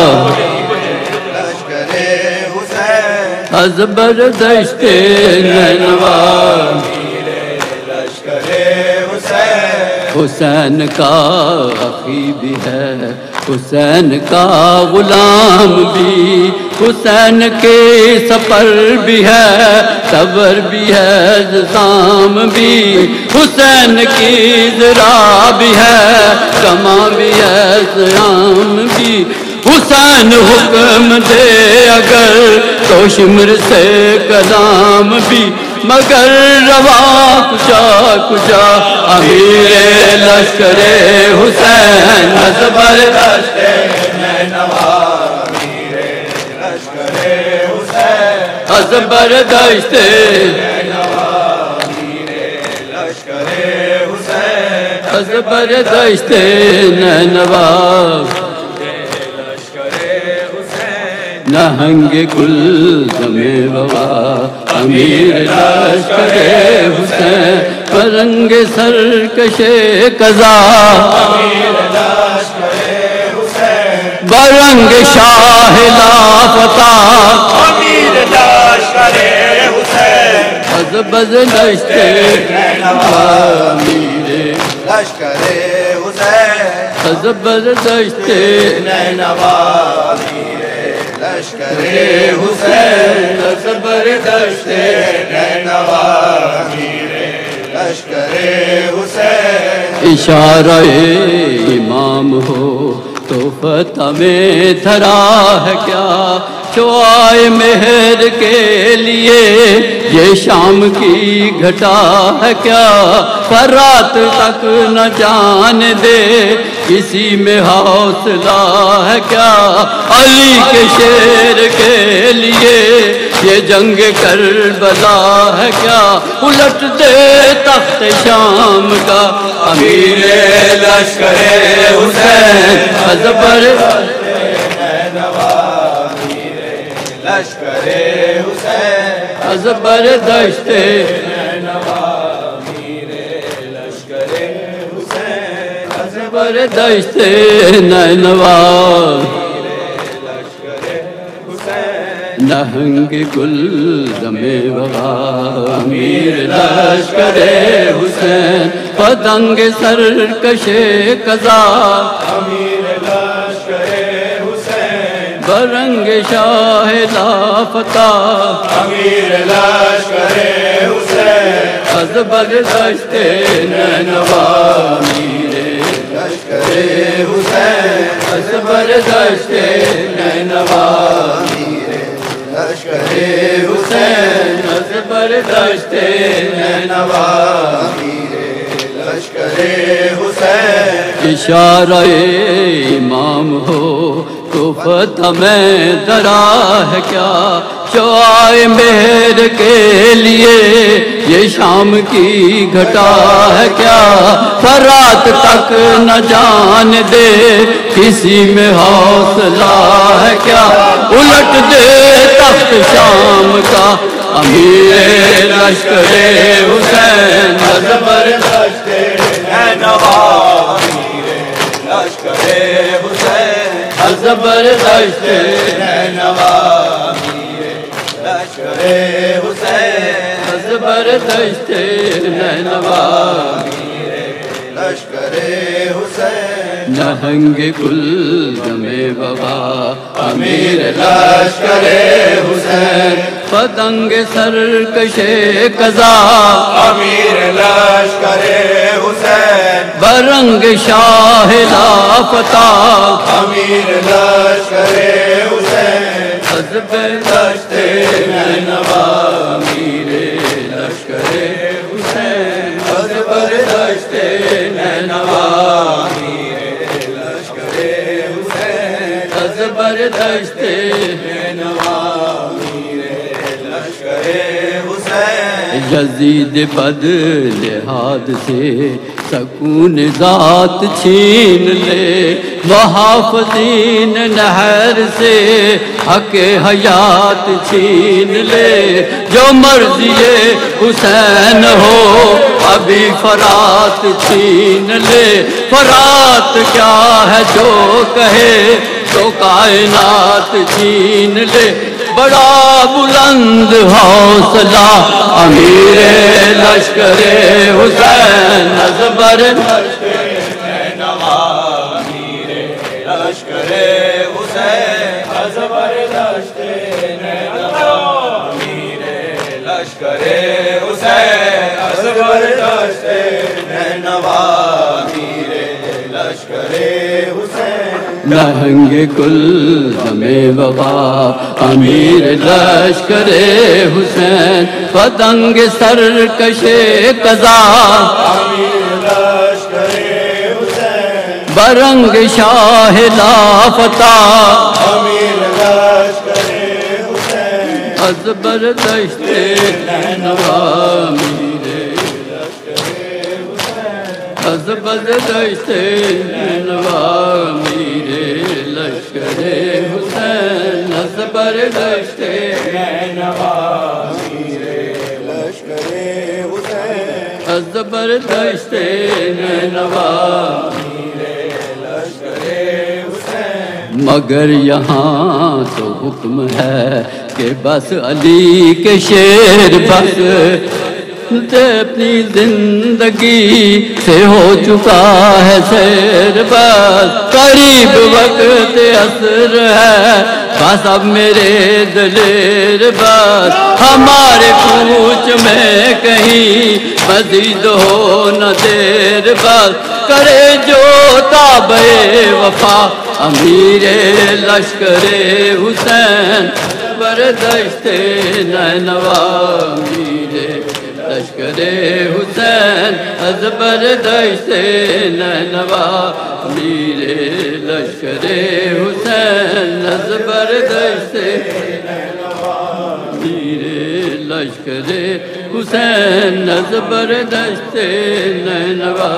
لشکر حسین از بردشت نینوا لشکر حسین حسین کا اخی بھی ہے حسین کا غلام بھی حسین کے سفر بھی ہے صبر بھی ہے زام بھی حسین کی ذرا بھی ہے کما بھی ہے زیام بھی حسین حکم دے اگر تو شمر سے کلام بھی مگر روا کچا کچا امیر لشکر حسین از بردشت نینوا امیر لشکر حسین از بردشت نینوا امیر لشکر حسین از بردشت نینوا نہنگ کل دم وفا امیر لشکر حسین برنگ سرکش قضا امیر لشکر حسین برنگ شاہ لافتہ امیر لشکر حسین از بردشت نینوا امیر لشکر حسین از بردشت نینوا لشکر حسین از بردشت نینوا امیر لشکر حسین اشارہ امام ہو تو فتح میں دھرا ہے کیا شعائے مہر کے لیے یہ شام کی گھٹا ہے کیا، پر رات تک نہ جان دے کسی میں حوصلہ ہے کیا، علی کے شیر کے لیے یہ جنگ کربلا ہے کیا، الٹ دے تخت شام کا امیر لشکر حسین، ازبر لشکر حسین، ازبر دشت لشکر حسین، ازبر دشت نینوا، نہنگ گل دمے وغا امیر لشکر حسین، پتنگ سرکش قضا امیر لشکر حسین، برنگ شاہ لافتہ امیر لشکر حسین، ازبر دشت نینوا امیر لشکر حسین، ازبر دشت نینوا لشکر حسین، ازبر دشت نینوا امیر لشکر حسین، اشارہ امام ہو تو فتح میں درا ہے کیا، شعائے مہر کے لیے یہ شام کی گھٹا ہے کیا، پر رات تک نہ جان دے کسی میں حوصلہ ہے کیا، الٹ دے تخت شام کا امیر لشکر حسین، ازبر دشت نینوا امیر لشکر حسین، ازبر دشت نینوا امیر لشکر حسین، ازبر دشت نینوا امیر لشکر حسین، نہنگ گل دمے وبا امیر لشکر حسین، پتنگ سرکش قضا امیر لشکر حسین، برنگ شاہ لافتہ امیر لشکر حسین، ازبر دشت نینوا امیر لشکر حسین، ازبر دشت نینوا امیر لشکر حسین، ازبر دشت نینوا امیر لشکر حسین، یزید بدلہاد سے سکون ذات چھین لے، محافظین نہر سے حق حیات چھین لے، جو مرضی حسین ہو ابھی فرات چھین لے، فرات کیا ہے جو کہے تو کائنات چھین لے، بڑا بلند حوصلہ امیر لشکر حسین، ازبر دشت نینوا امیر لشکر حسین، ازبر دشت نینوا امیر لشکر حسین، ازبر دشت نینوا امیر لشکر حسین، نہنگ کل دمے وبا امیر لشکر حسین، پتنگ سرکش قضا امیر لشکر حسین، برنگ شاہ لافتہ امیر لشکر حسین، ازبر دشت نینوا امیر لشکر حسین، ازبر دشت نینوا امیر لشکر حسین، ازبر دشت نینوا امیر لشکر حسین، ازبر دشت نینوا امیر لشکر حسین، مگر یہاں تو حکم ہے کہ بس علی کے شیر بس اپنی زندگی سے ہو چکا ہے سیر، بس قریب وقت عصر ہے، بس اب میرے دلیر، بس ہمارے پوچھ میں کہیں مزید ہو نہ دیر، بس کرے جو تا बाबे वफा अमीर लश्कर हुसैन बरदश्ते नैनवा अमीर लश्कर हुसैन अजबर दश्ते नैनवा अमीर लश्कर हुसैन अजबर दश्ते अमीर लश्कर हुसैन अजबर दश्ते नैनवा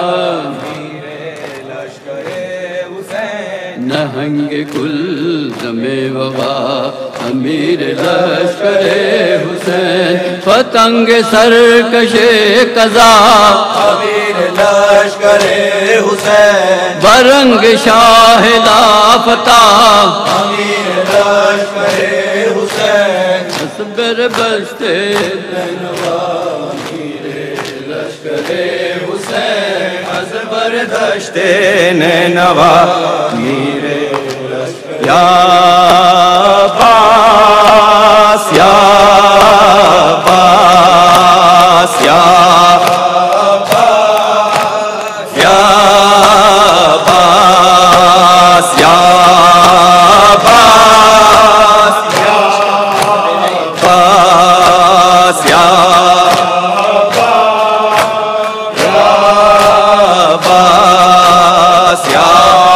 नहंग कुल दमे वबा अमीर लश्कर हुसैन पतंग सरकशे कज़ा अमीर लश्कर हुसैन बरंग शाह लाफता अमीर लश्कर हुसैन असबर बस्ते नैनवा अमीर लश्कर हुसैन अजबर दश्ते नैनवा अमीर या अब्बास या अब्बास या अब्बास या अब्बास या अब्बास या अब्बास या अब्बास या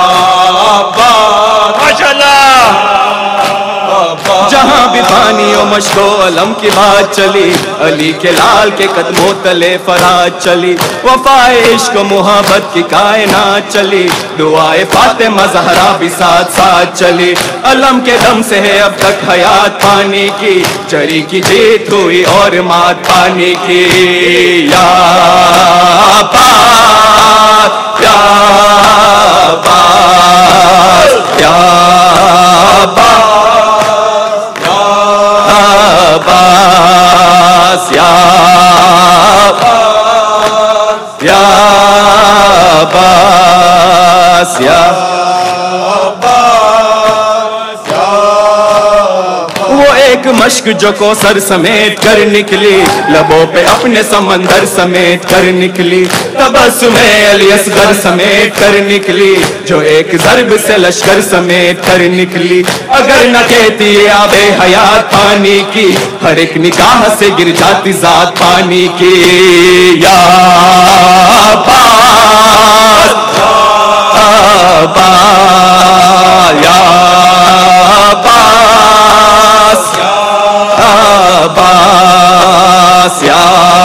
जहाँ भी पानी और मशको अलम की बात चली अली के लाल के कदमों तले फराज चली वफाए इश्क मुहब्बत की कायनात चली दुआए फातिमा ज़हरा भी साथ साथ चली अलम के दम से है अब तक हयात पानी की चरी की जीत हुई और मात पानी की या अब्बास या अब्बास या अब्बास अब्बास या अब्बास या अब्बास या वो एक मश्क जो को सर समेट कर निकली लबों पे अपने समंदर समेट कर निकली तबस्सुमे अली असगर समेट कर निकली जो एक ज़र्ब से लश्कर समेट कर निकली अगर न कहती आबे हयात पानी की हर एक निकाह से गिर जाती जात पानी की या अब्बास अब्बास या अब्बास अब्बास या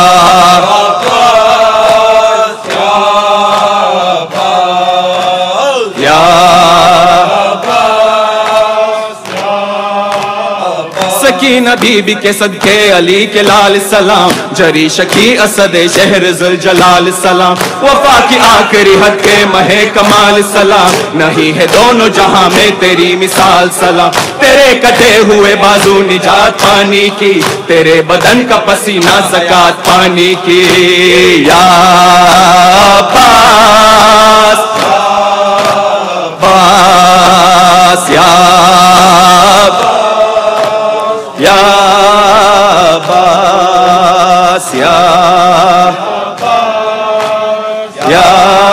सकीना बीबी के सदके अली के लाल सलाम जरी शकी असद शहर जुल जलाल सलाम वफा की आखिरी हद के महे कमाल सलाम नहीं है दोनों जहां में तेरी मिसाल सलाम तेरे कटे हुए बाजू निजात पानी की तेरे बदन का पसीना ज़कात पानी की या अब्बास अब्बास या या अब्बास या या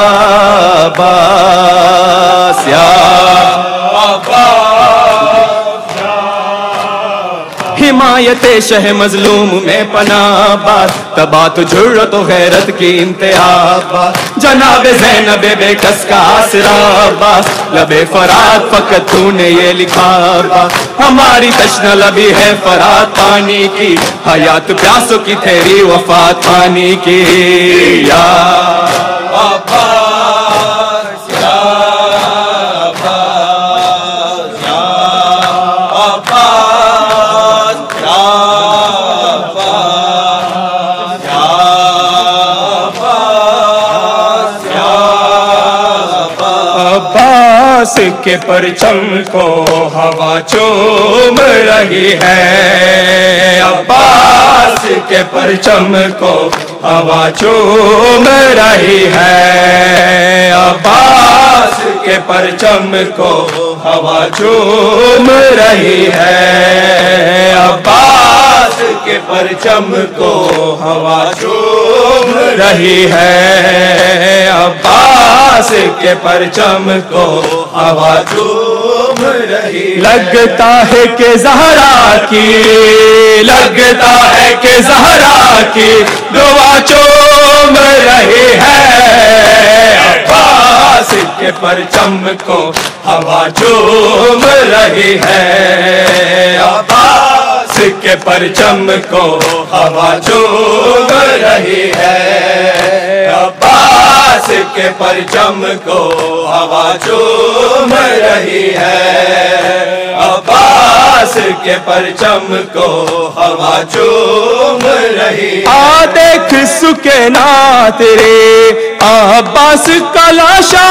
अब्बास या हिमायत शह मजलूम में पनाबाद तबा तो जुर्रत तो गैरत की इंतहा जनाबे ज़ैनब बेकस का आसरा लबे फरात फकत तूने ये लिखा हमारी तश्ना लबी है फरात पानी की हयात प्यासों की तेरी वफात पानी की या अब्बास या अब्बास या अब्बास या अब्बास या अब्बास या अब्बास के परचम को हवा चूम रही है अब्बास के परचम को हवा चूम रही है अब्बास के परचम को हवा चूम रही है अब्बास के परचम को हवा चूम रही है अब्बास अब्बास के परचम को हवा चूम रही। लगता है कि ज़हरा की, लगता है कि ज़हरा की दुआ चूम रही है। अब्बास के परचम को हवा चूम रही है। अब्बास के परचम को हवा चूम रही है। अब्बास के परचम को हवा चूम रही है। अब्बास के परचम को हवा चूम रही। आ देख सुकेना तेरे अब्बास का लाशा,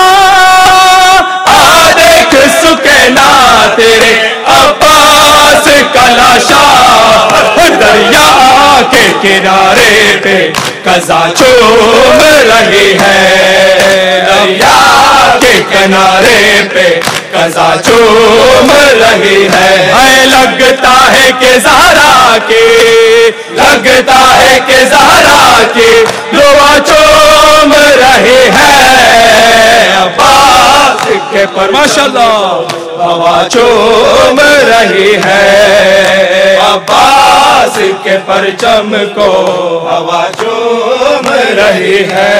आ देख सुकेना तेरे अब्बास का लाशा। दरिया के किनारे पे कज़ा चूम रही है। दरिया के किनारे पे कज़ा चूम रही है। है लगता है कि ज़हरा के, लगता है कि ज़हरा की दुआ चूम रही है। अब्बास के पर माशाअल्लाह हवा चूम रही है। अब्बास के परचम को हवा चूम रही है।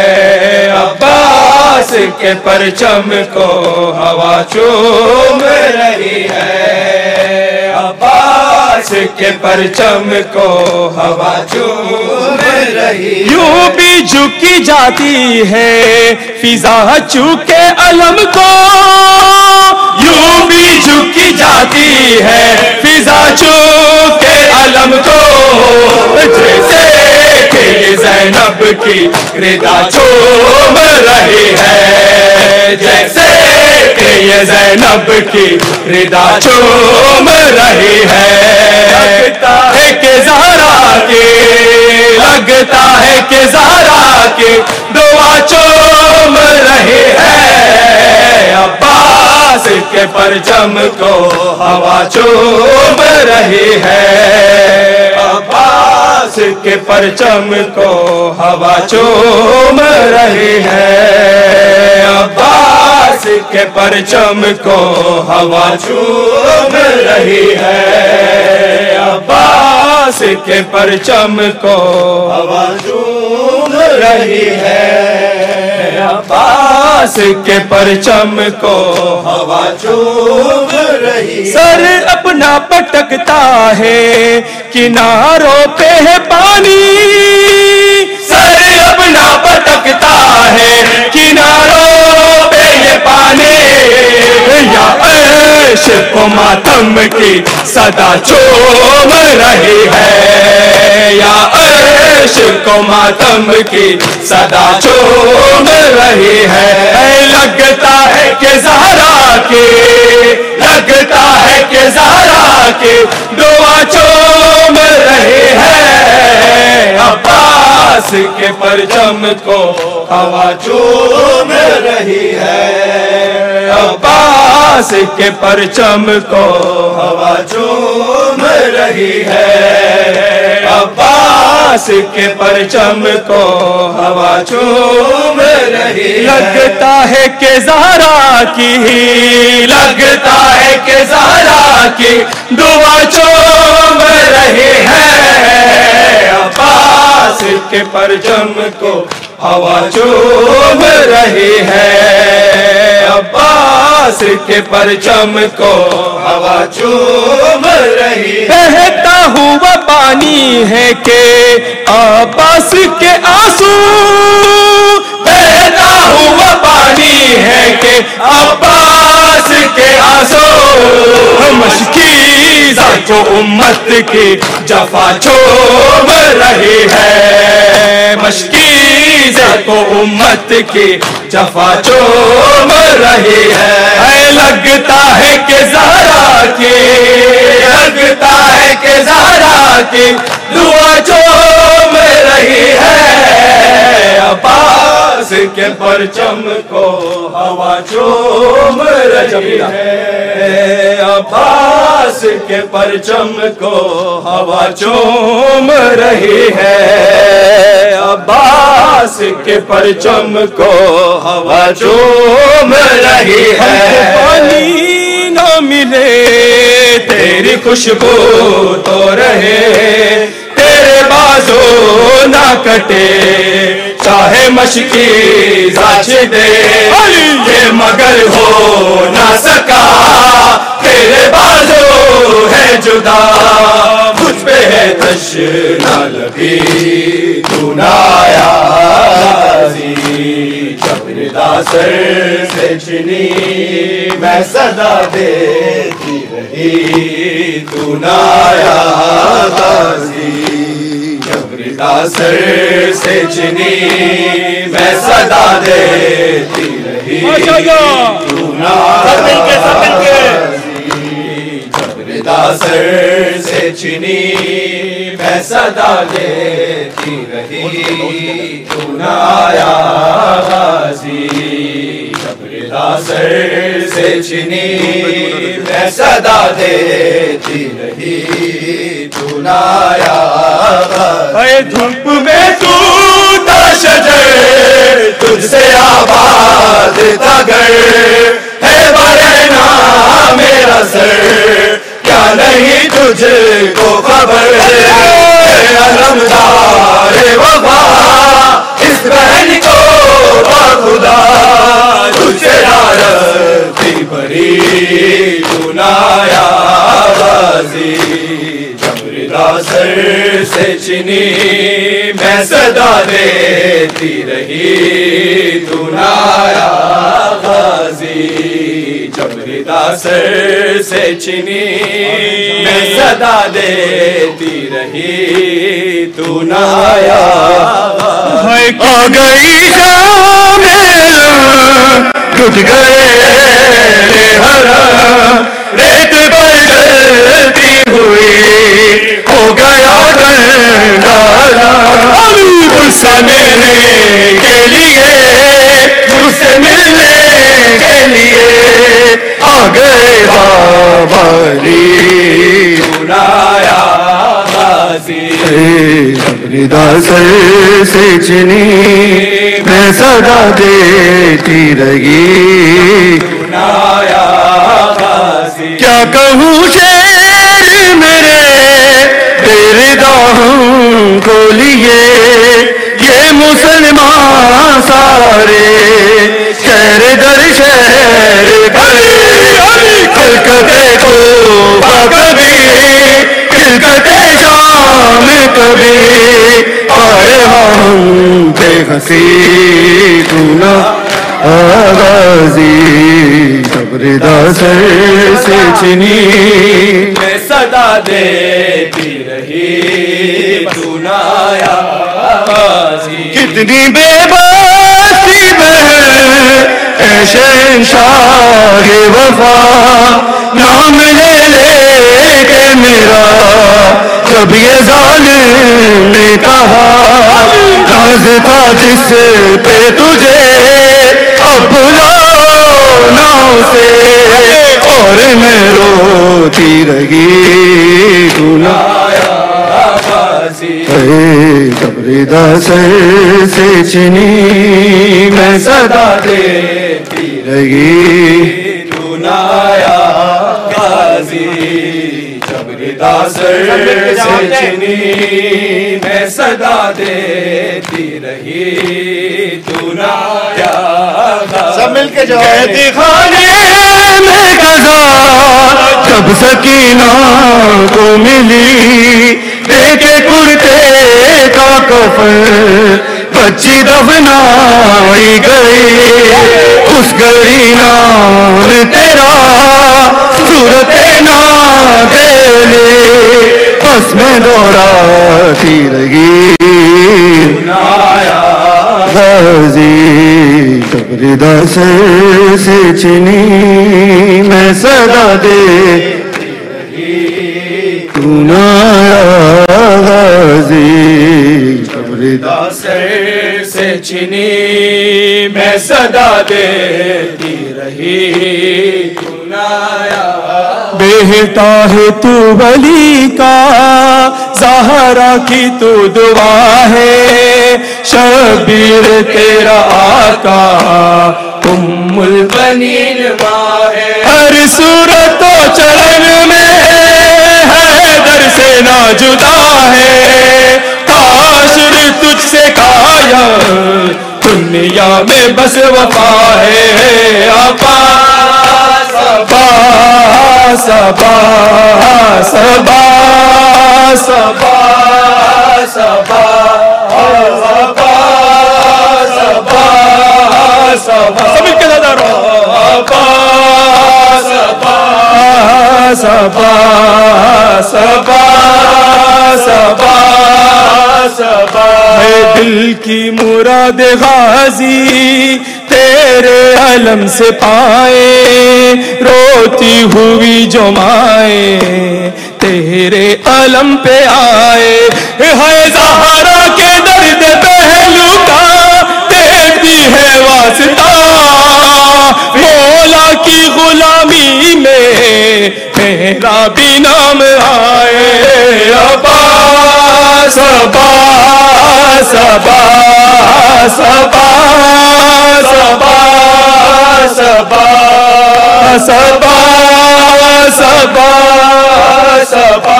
अब्बास के परचम को हवा चूम रही है। अब्बास के परचम को हवा चूम रही। यूं भी झुकी जाती है फिजा चूके अलम को, यूं भी झुकी जाती है फिजा चूके अलम को। जैसे कि ज़ैनब की रिदा चूम रही है। जैसे कि ये ज़ैनब की रिदा चूम रही है। लगता है कि ज़हरा की, लगता है कि ज़हरा की दुआ चूम रही है। अब्बास के परचम को हवा चूम रही है। अब्बास के परचम को हवा चूम रही है। अब्बास के परचम को हवा चूम रही है। अब्बास के परचम को हवा चूम रही है। अब्बास के परचम को हवा चूम रही। सर अपना पटकता है किनारों पे है पानी, सर अपना पटकता है किनारों पे है पानी। या ऐश को मातम की सदा चूम रही है। या ऐश को मातम की सदा चूम रही है। लगता है कि ज़हरा की, लगता है कि ज़हरा की दुआ चूम रही है। अब्बास के परचम को हवा चूम रही है। अब्बास के परचम को हवा चूम रही है। अब्बास के परचम को हवा चूम रही। लगता है कि ज़हरा की, लगता है कि ज़हरा की दुआ चूम रही है। अब्बास के परचम को हवा चूम रही है। अब्बास के परचम को हवा चूम रही। बहता हुआ पानी है के अब्बास के आंसू, बहता हुआ पानी है के अब्बास के आंसू। मशकीज़ा को उम्मत की जफा चूम रही है। मशकीज़ा को उम्मत की जफा चूम रही है। लगता है कि ज़हरा की, लगता है कि ज़हरा की दुआ चूम रही है। अब्बास के परचम को हवा चूम रही है। अब्बास عباس کے پرچم کو ہوا چوم رہی ہے، عباس کے پرچم کو ہوا چوم رہی ہے، پانی نہ ملے تیری خوشبو تو رہے، تیرے بازو نہ کٹے چاہے مشکی زاچ دے، یہ مگر ہو نہ سکا تیرے بازو ہے جدا، مجھ پہ ہے تشنا لبی تو نہ آیا غازی، جب ندا سر سے چنی میں صدا دیتی رہی تو نہ آیا غازی، جب ندا سر سے چنی میں صدا دیتی رہی تو نہ آیا غازی، جب ندا سر سے چنی میں صدا دیتی رہی تو نہ آیا غازی، جب ندا سر سے چنی میں صدا دیتی رہی تو نہ آیا غازی، اے دھوپ میں ٹوٹا شجر تجھ سے آباد تھا گھر، ہے برہنہ میرا سر کیا نہیں تجھ کو خبر، اے علمدار وفا اس بہن کو خدا، تجھ سے رارتی بری تو نہ آیا غازی، جب ردا سر سے چنی میں صدا دیتی رہی تو نہ آیا غازی، جب ردا سر سے چنی میں صدا دیتی رہی تو نہ آیا غازی، آ گئی شام ٹوٹ گئے حرم، ریت پر چلتی ہوئی ہو گیا گنڈالا، مجھ سے ملنے کے لیے مجھ سے ملنے کے لیے آ گئے بابا علی تو نہ آیا غازی، جب ردا سر سے چنی میں صدا دیتی رہی تو نہ آیا غازی، کیا کہوں شعر میرے تیرے داؤں کو لیے، یہ مسلمان سارے شہر در شہر بھرے، کلکتے کوفہ کبھی کلکتے شام کبھی، آئے ہم پہ ہنسی تو نہ آیا غازی، جب ردا سر سے چنی میں صدا دیتی رہی تو نہ آیا غازی، کتنی بے باسی میں اے شہنشاہ وفا، نام لے لے کے میرا جب یہ ظالم نے کہا، ناز تھا جس پہ تجھے اب بلاؤ نہ اسے، اور میں روتی رہی تو نہ آیا غازی، جب ردا سر سے چنی میں صدا دیتی رہی تو نہ آیا غازی، جب ردا سر سے چنی میں صدا دیتی رہی تو نہ آیا غازی، سب مل کے جو قید خانے میں قضا جب سکینہ کو ملی، دیکھے کرتے کا کفن بچی دفنائی گئی، اس گھڑی نام تیرا صورت نہ دے، بس میں دوڑاتی رہی نہ آیا غازی، جب ردا سر سے چنی میں صدا دیتی رہی تو نہ آیا غازی، جب ردا سر سے چنی میں صدا دیتی رہی تو نہ آیا، بے بیٹا ہے تو ولی کا، زہرا کی تو دعا ہے، شبیر تیرا آقا ام البنین ماں ہے، ہر صورت و چلن میں حیدر سے نہ جدا ہے، حاشر تجھ سے کھایا دنیا میں بس وفا ہے، آقا سبا سبا سبا سبا سبا سبا سبا سبا سب کے ساتھ سبا سبا سبا سبا سبا ہے دل کی مراد غازی تیرے علم سے پائے، روتی ہوئی جو مائیں تیرے علم پہ آئے، ہے زہرا کے درد پہلو کا دیتی ہے واسطہ، مولا کی غلامی میں میرا بھی نام آئے، عباس عباس عباس عباس عباس عباس عباس عباس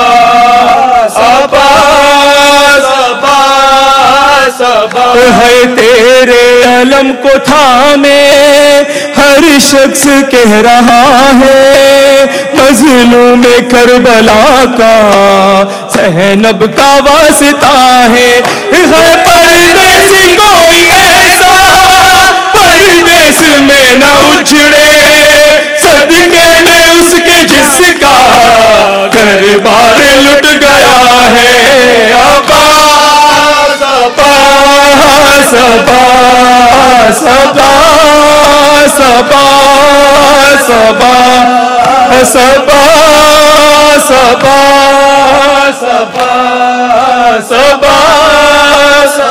عباس عباس ہے تیرے علم کو تھامے ہر شخص کہہ رہا ہے، مظلوم کربلا کا زینب کا واسطہ ہے، ہے پردیس کوئی ایسا پردیس میں نہ اجڑے، صدقے میں اس کے جس کا گھر بار لٹ گیا ہے، عباس عباس عباس عباس عباس عباس عباس عباس عباس عباس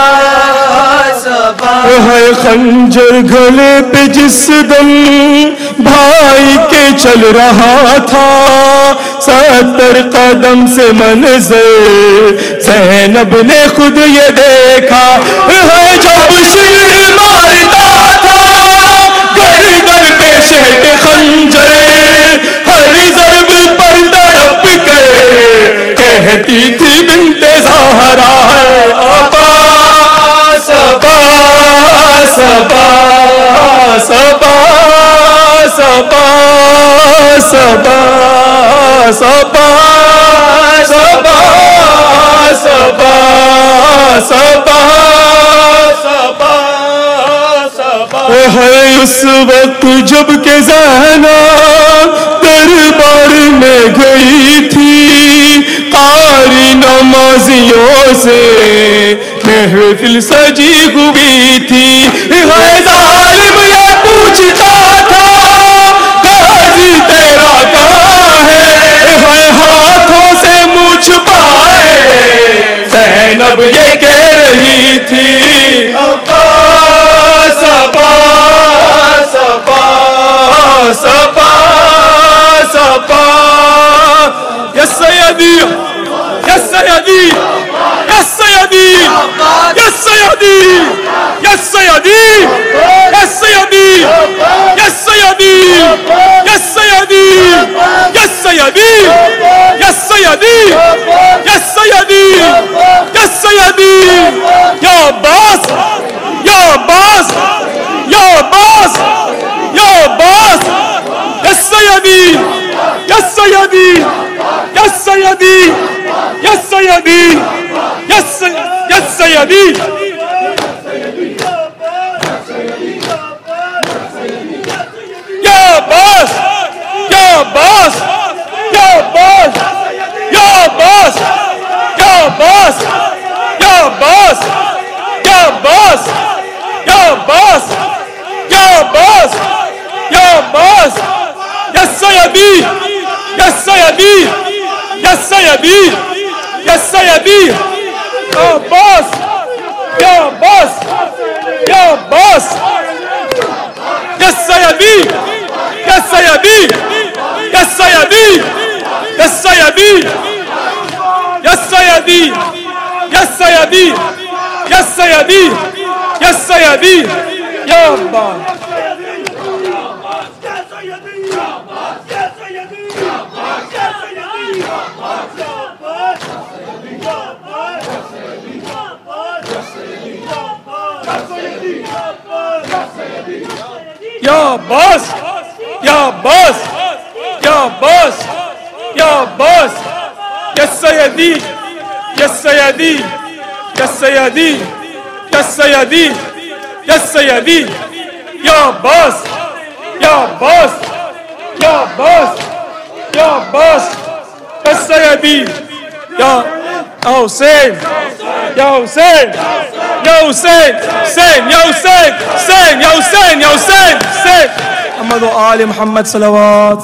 عباس ہے خنجر گھلے پہ جس دم بھائی کے چل رہا تھا، ستر قدم سے منظر زینب نے خود یہ دیکھا، ہے جب شیر مارتا تھا گردن پہ شہد خنجر، ہر ضرب پر تڑپ کر کہتی تھی بنت زہرا ہے، عباس عباس عباس عباس عباس عباس عباس عباس عباس عباس عباس ہے اس وقت جب کہ زینب دربار میں گئی تھی، قاری نمازیوں سے محفل سجی ہوئی تھی، ہے ظالم یہ پوچھتا تھا غازی تیرا کہاں ہے، ہے ہاتھوں سے منہ چھپائے زینب یہ کہہ رہی تھی، عباس عباس عباس عباس عباس یا سیدی یا سیدی یا سیدی یا سیدی یا سیدی یا سیدی یا سیدی یا سیدی یا سیدی یا سیدی یا سیدی یا سیدی یا عباس یا عباس یا عباس یا عباس یا سیدی یا سیدی یا سیدی یا سیدی یا سیدی یا عباس یا عباس یا عباس یا عباس یا عباس یا عباس یا عباس یا عباس یا عباس یا عباس یا سیدی یا سیدی یا سیدی یا سیدی یا عباس یا عباس یا عباس یا سیدی یا سیدی یا سیدی سيدي يا عباس يا عباس يا عباس يا عباس يا عباس يا سيدي يا سيدي يا سيدي يا سيدي يا سيدي يا عباس يا عباس يا عباس يا عباس يا سيدي يا حسين يا حسين يا حسين حسين يا حسين حسين يا حسين يا حسين حسين محمد وآل محمد صلوات.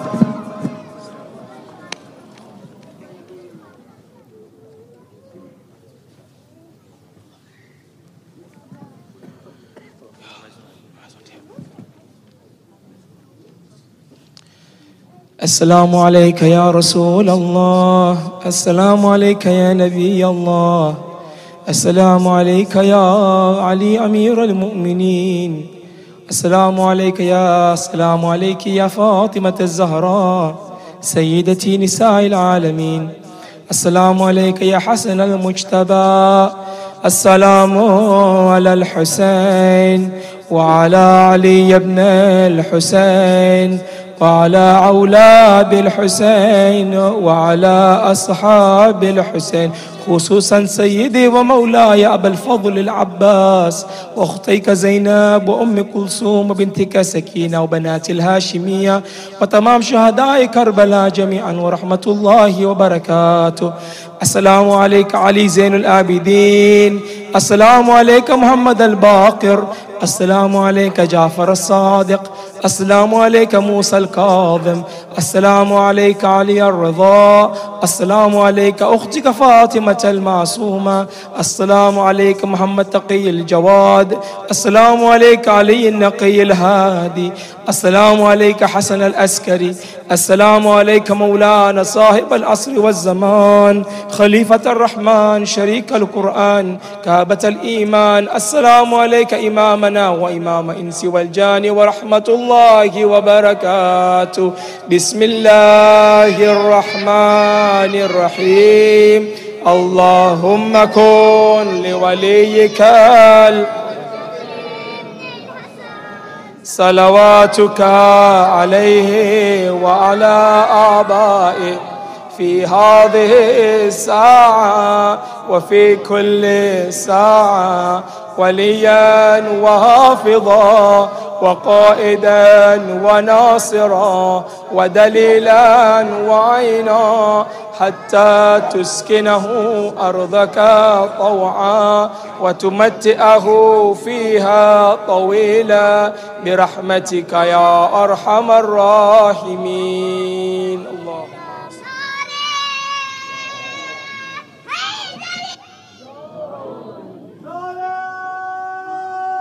السلام عليك يا رسول الله، السلام عليك يا نبي الله، السلام عليك يا علي أمير المؤمنين، السلام عليك يا السلام عليك يا فاطمة الزهراء سيدتي نساء العالمين، السلام عليك يا حسن المجتبى، السلام على الحسين وعلى علي بن الحسين وعلى أولاد الحسين وعلى أصحاب الحسين، خصوصا سيدي ومولاي أبا الفضل العباس وأختيك زينب وأم كلثوم وبنتك سكينة وبنات الهاشمية وتمام شهداء كربلاء جميعا ورحمة الله وبركاته. السلام عليك علي زين العابدين، السلام عليك محمد الباقر، السلام عليك جعفر الصادق، السلام عليك موسى الكاظم، السلام عليك علي الرضا، السلام عليك أختك فاطمة المعصومة، السلام عليك محمد تقي الجواد، السلام عليك علي النقي الهادي، السلام عليك حسن العسكري، السلام عليك مولانا صاحب العصر والزمان خليفة الرحمن شريك القرآن كعبة الإيمان، السلام عليك إمامنا وإمام إنس والجان ورحمة الله وبركاته. بسم الله الرحمن الرحيم. اللهم كن لوليك صلواتك عليه وعلى آبائه في هذه الساعة وفي كل ساعة وليا وحافظا وقائدا وناصرا ودليلا وعينا حتى تسكنه أرضك طوعا وتمتئه فيها طويلا برحمتك يا أرحم الراحمين.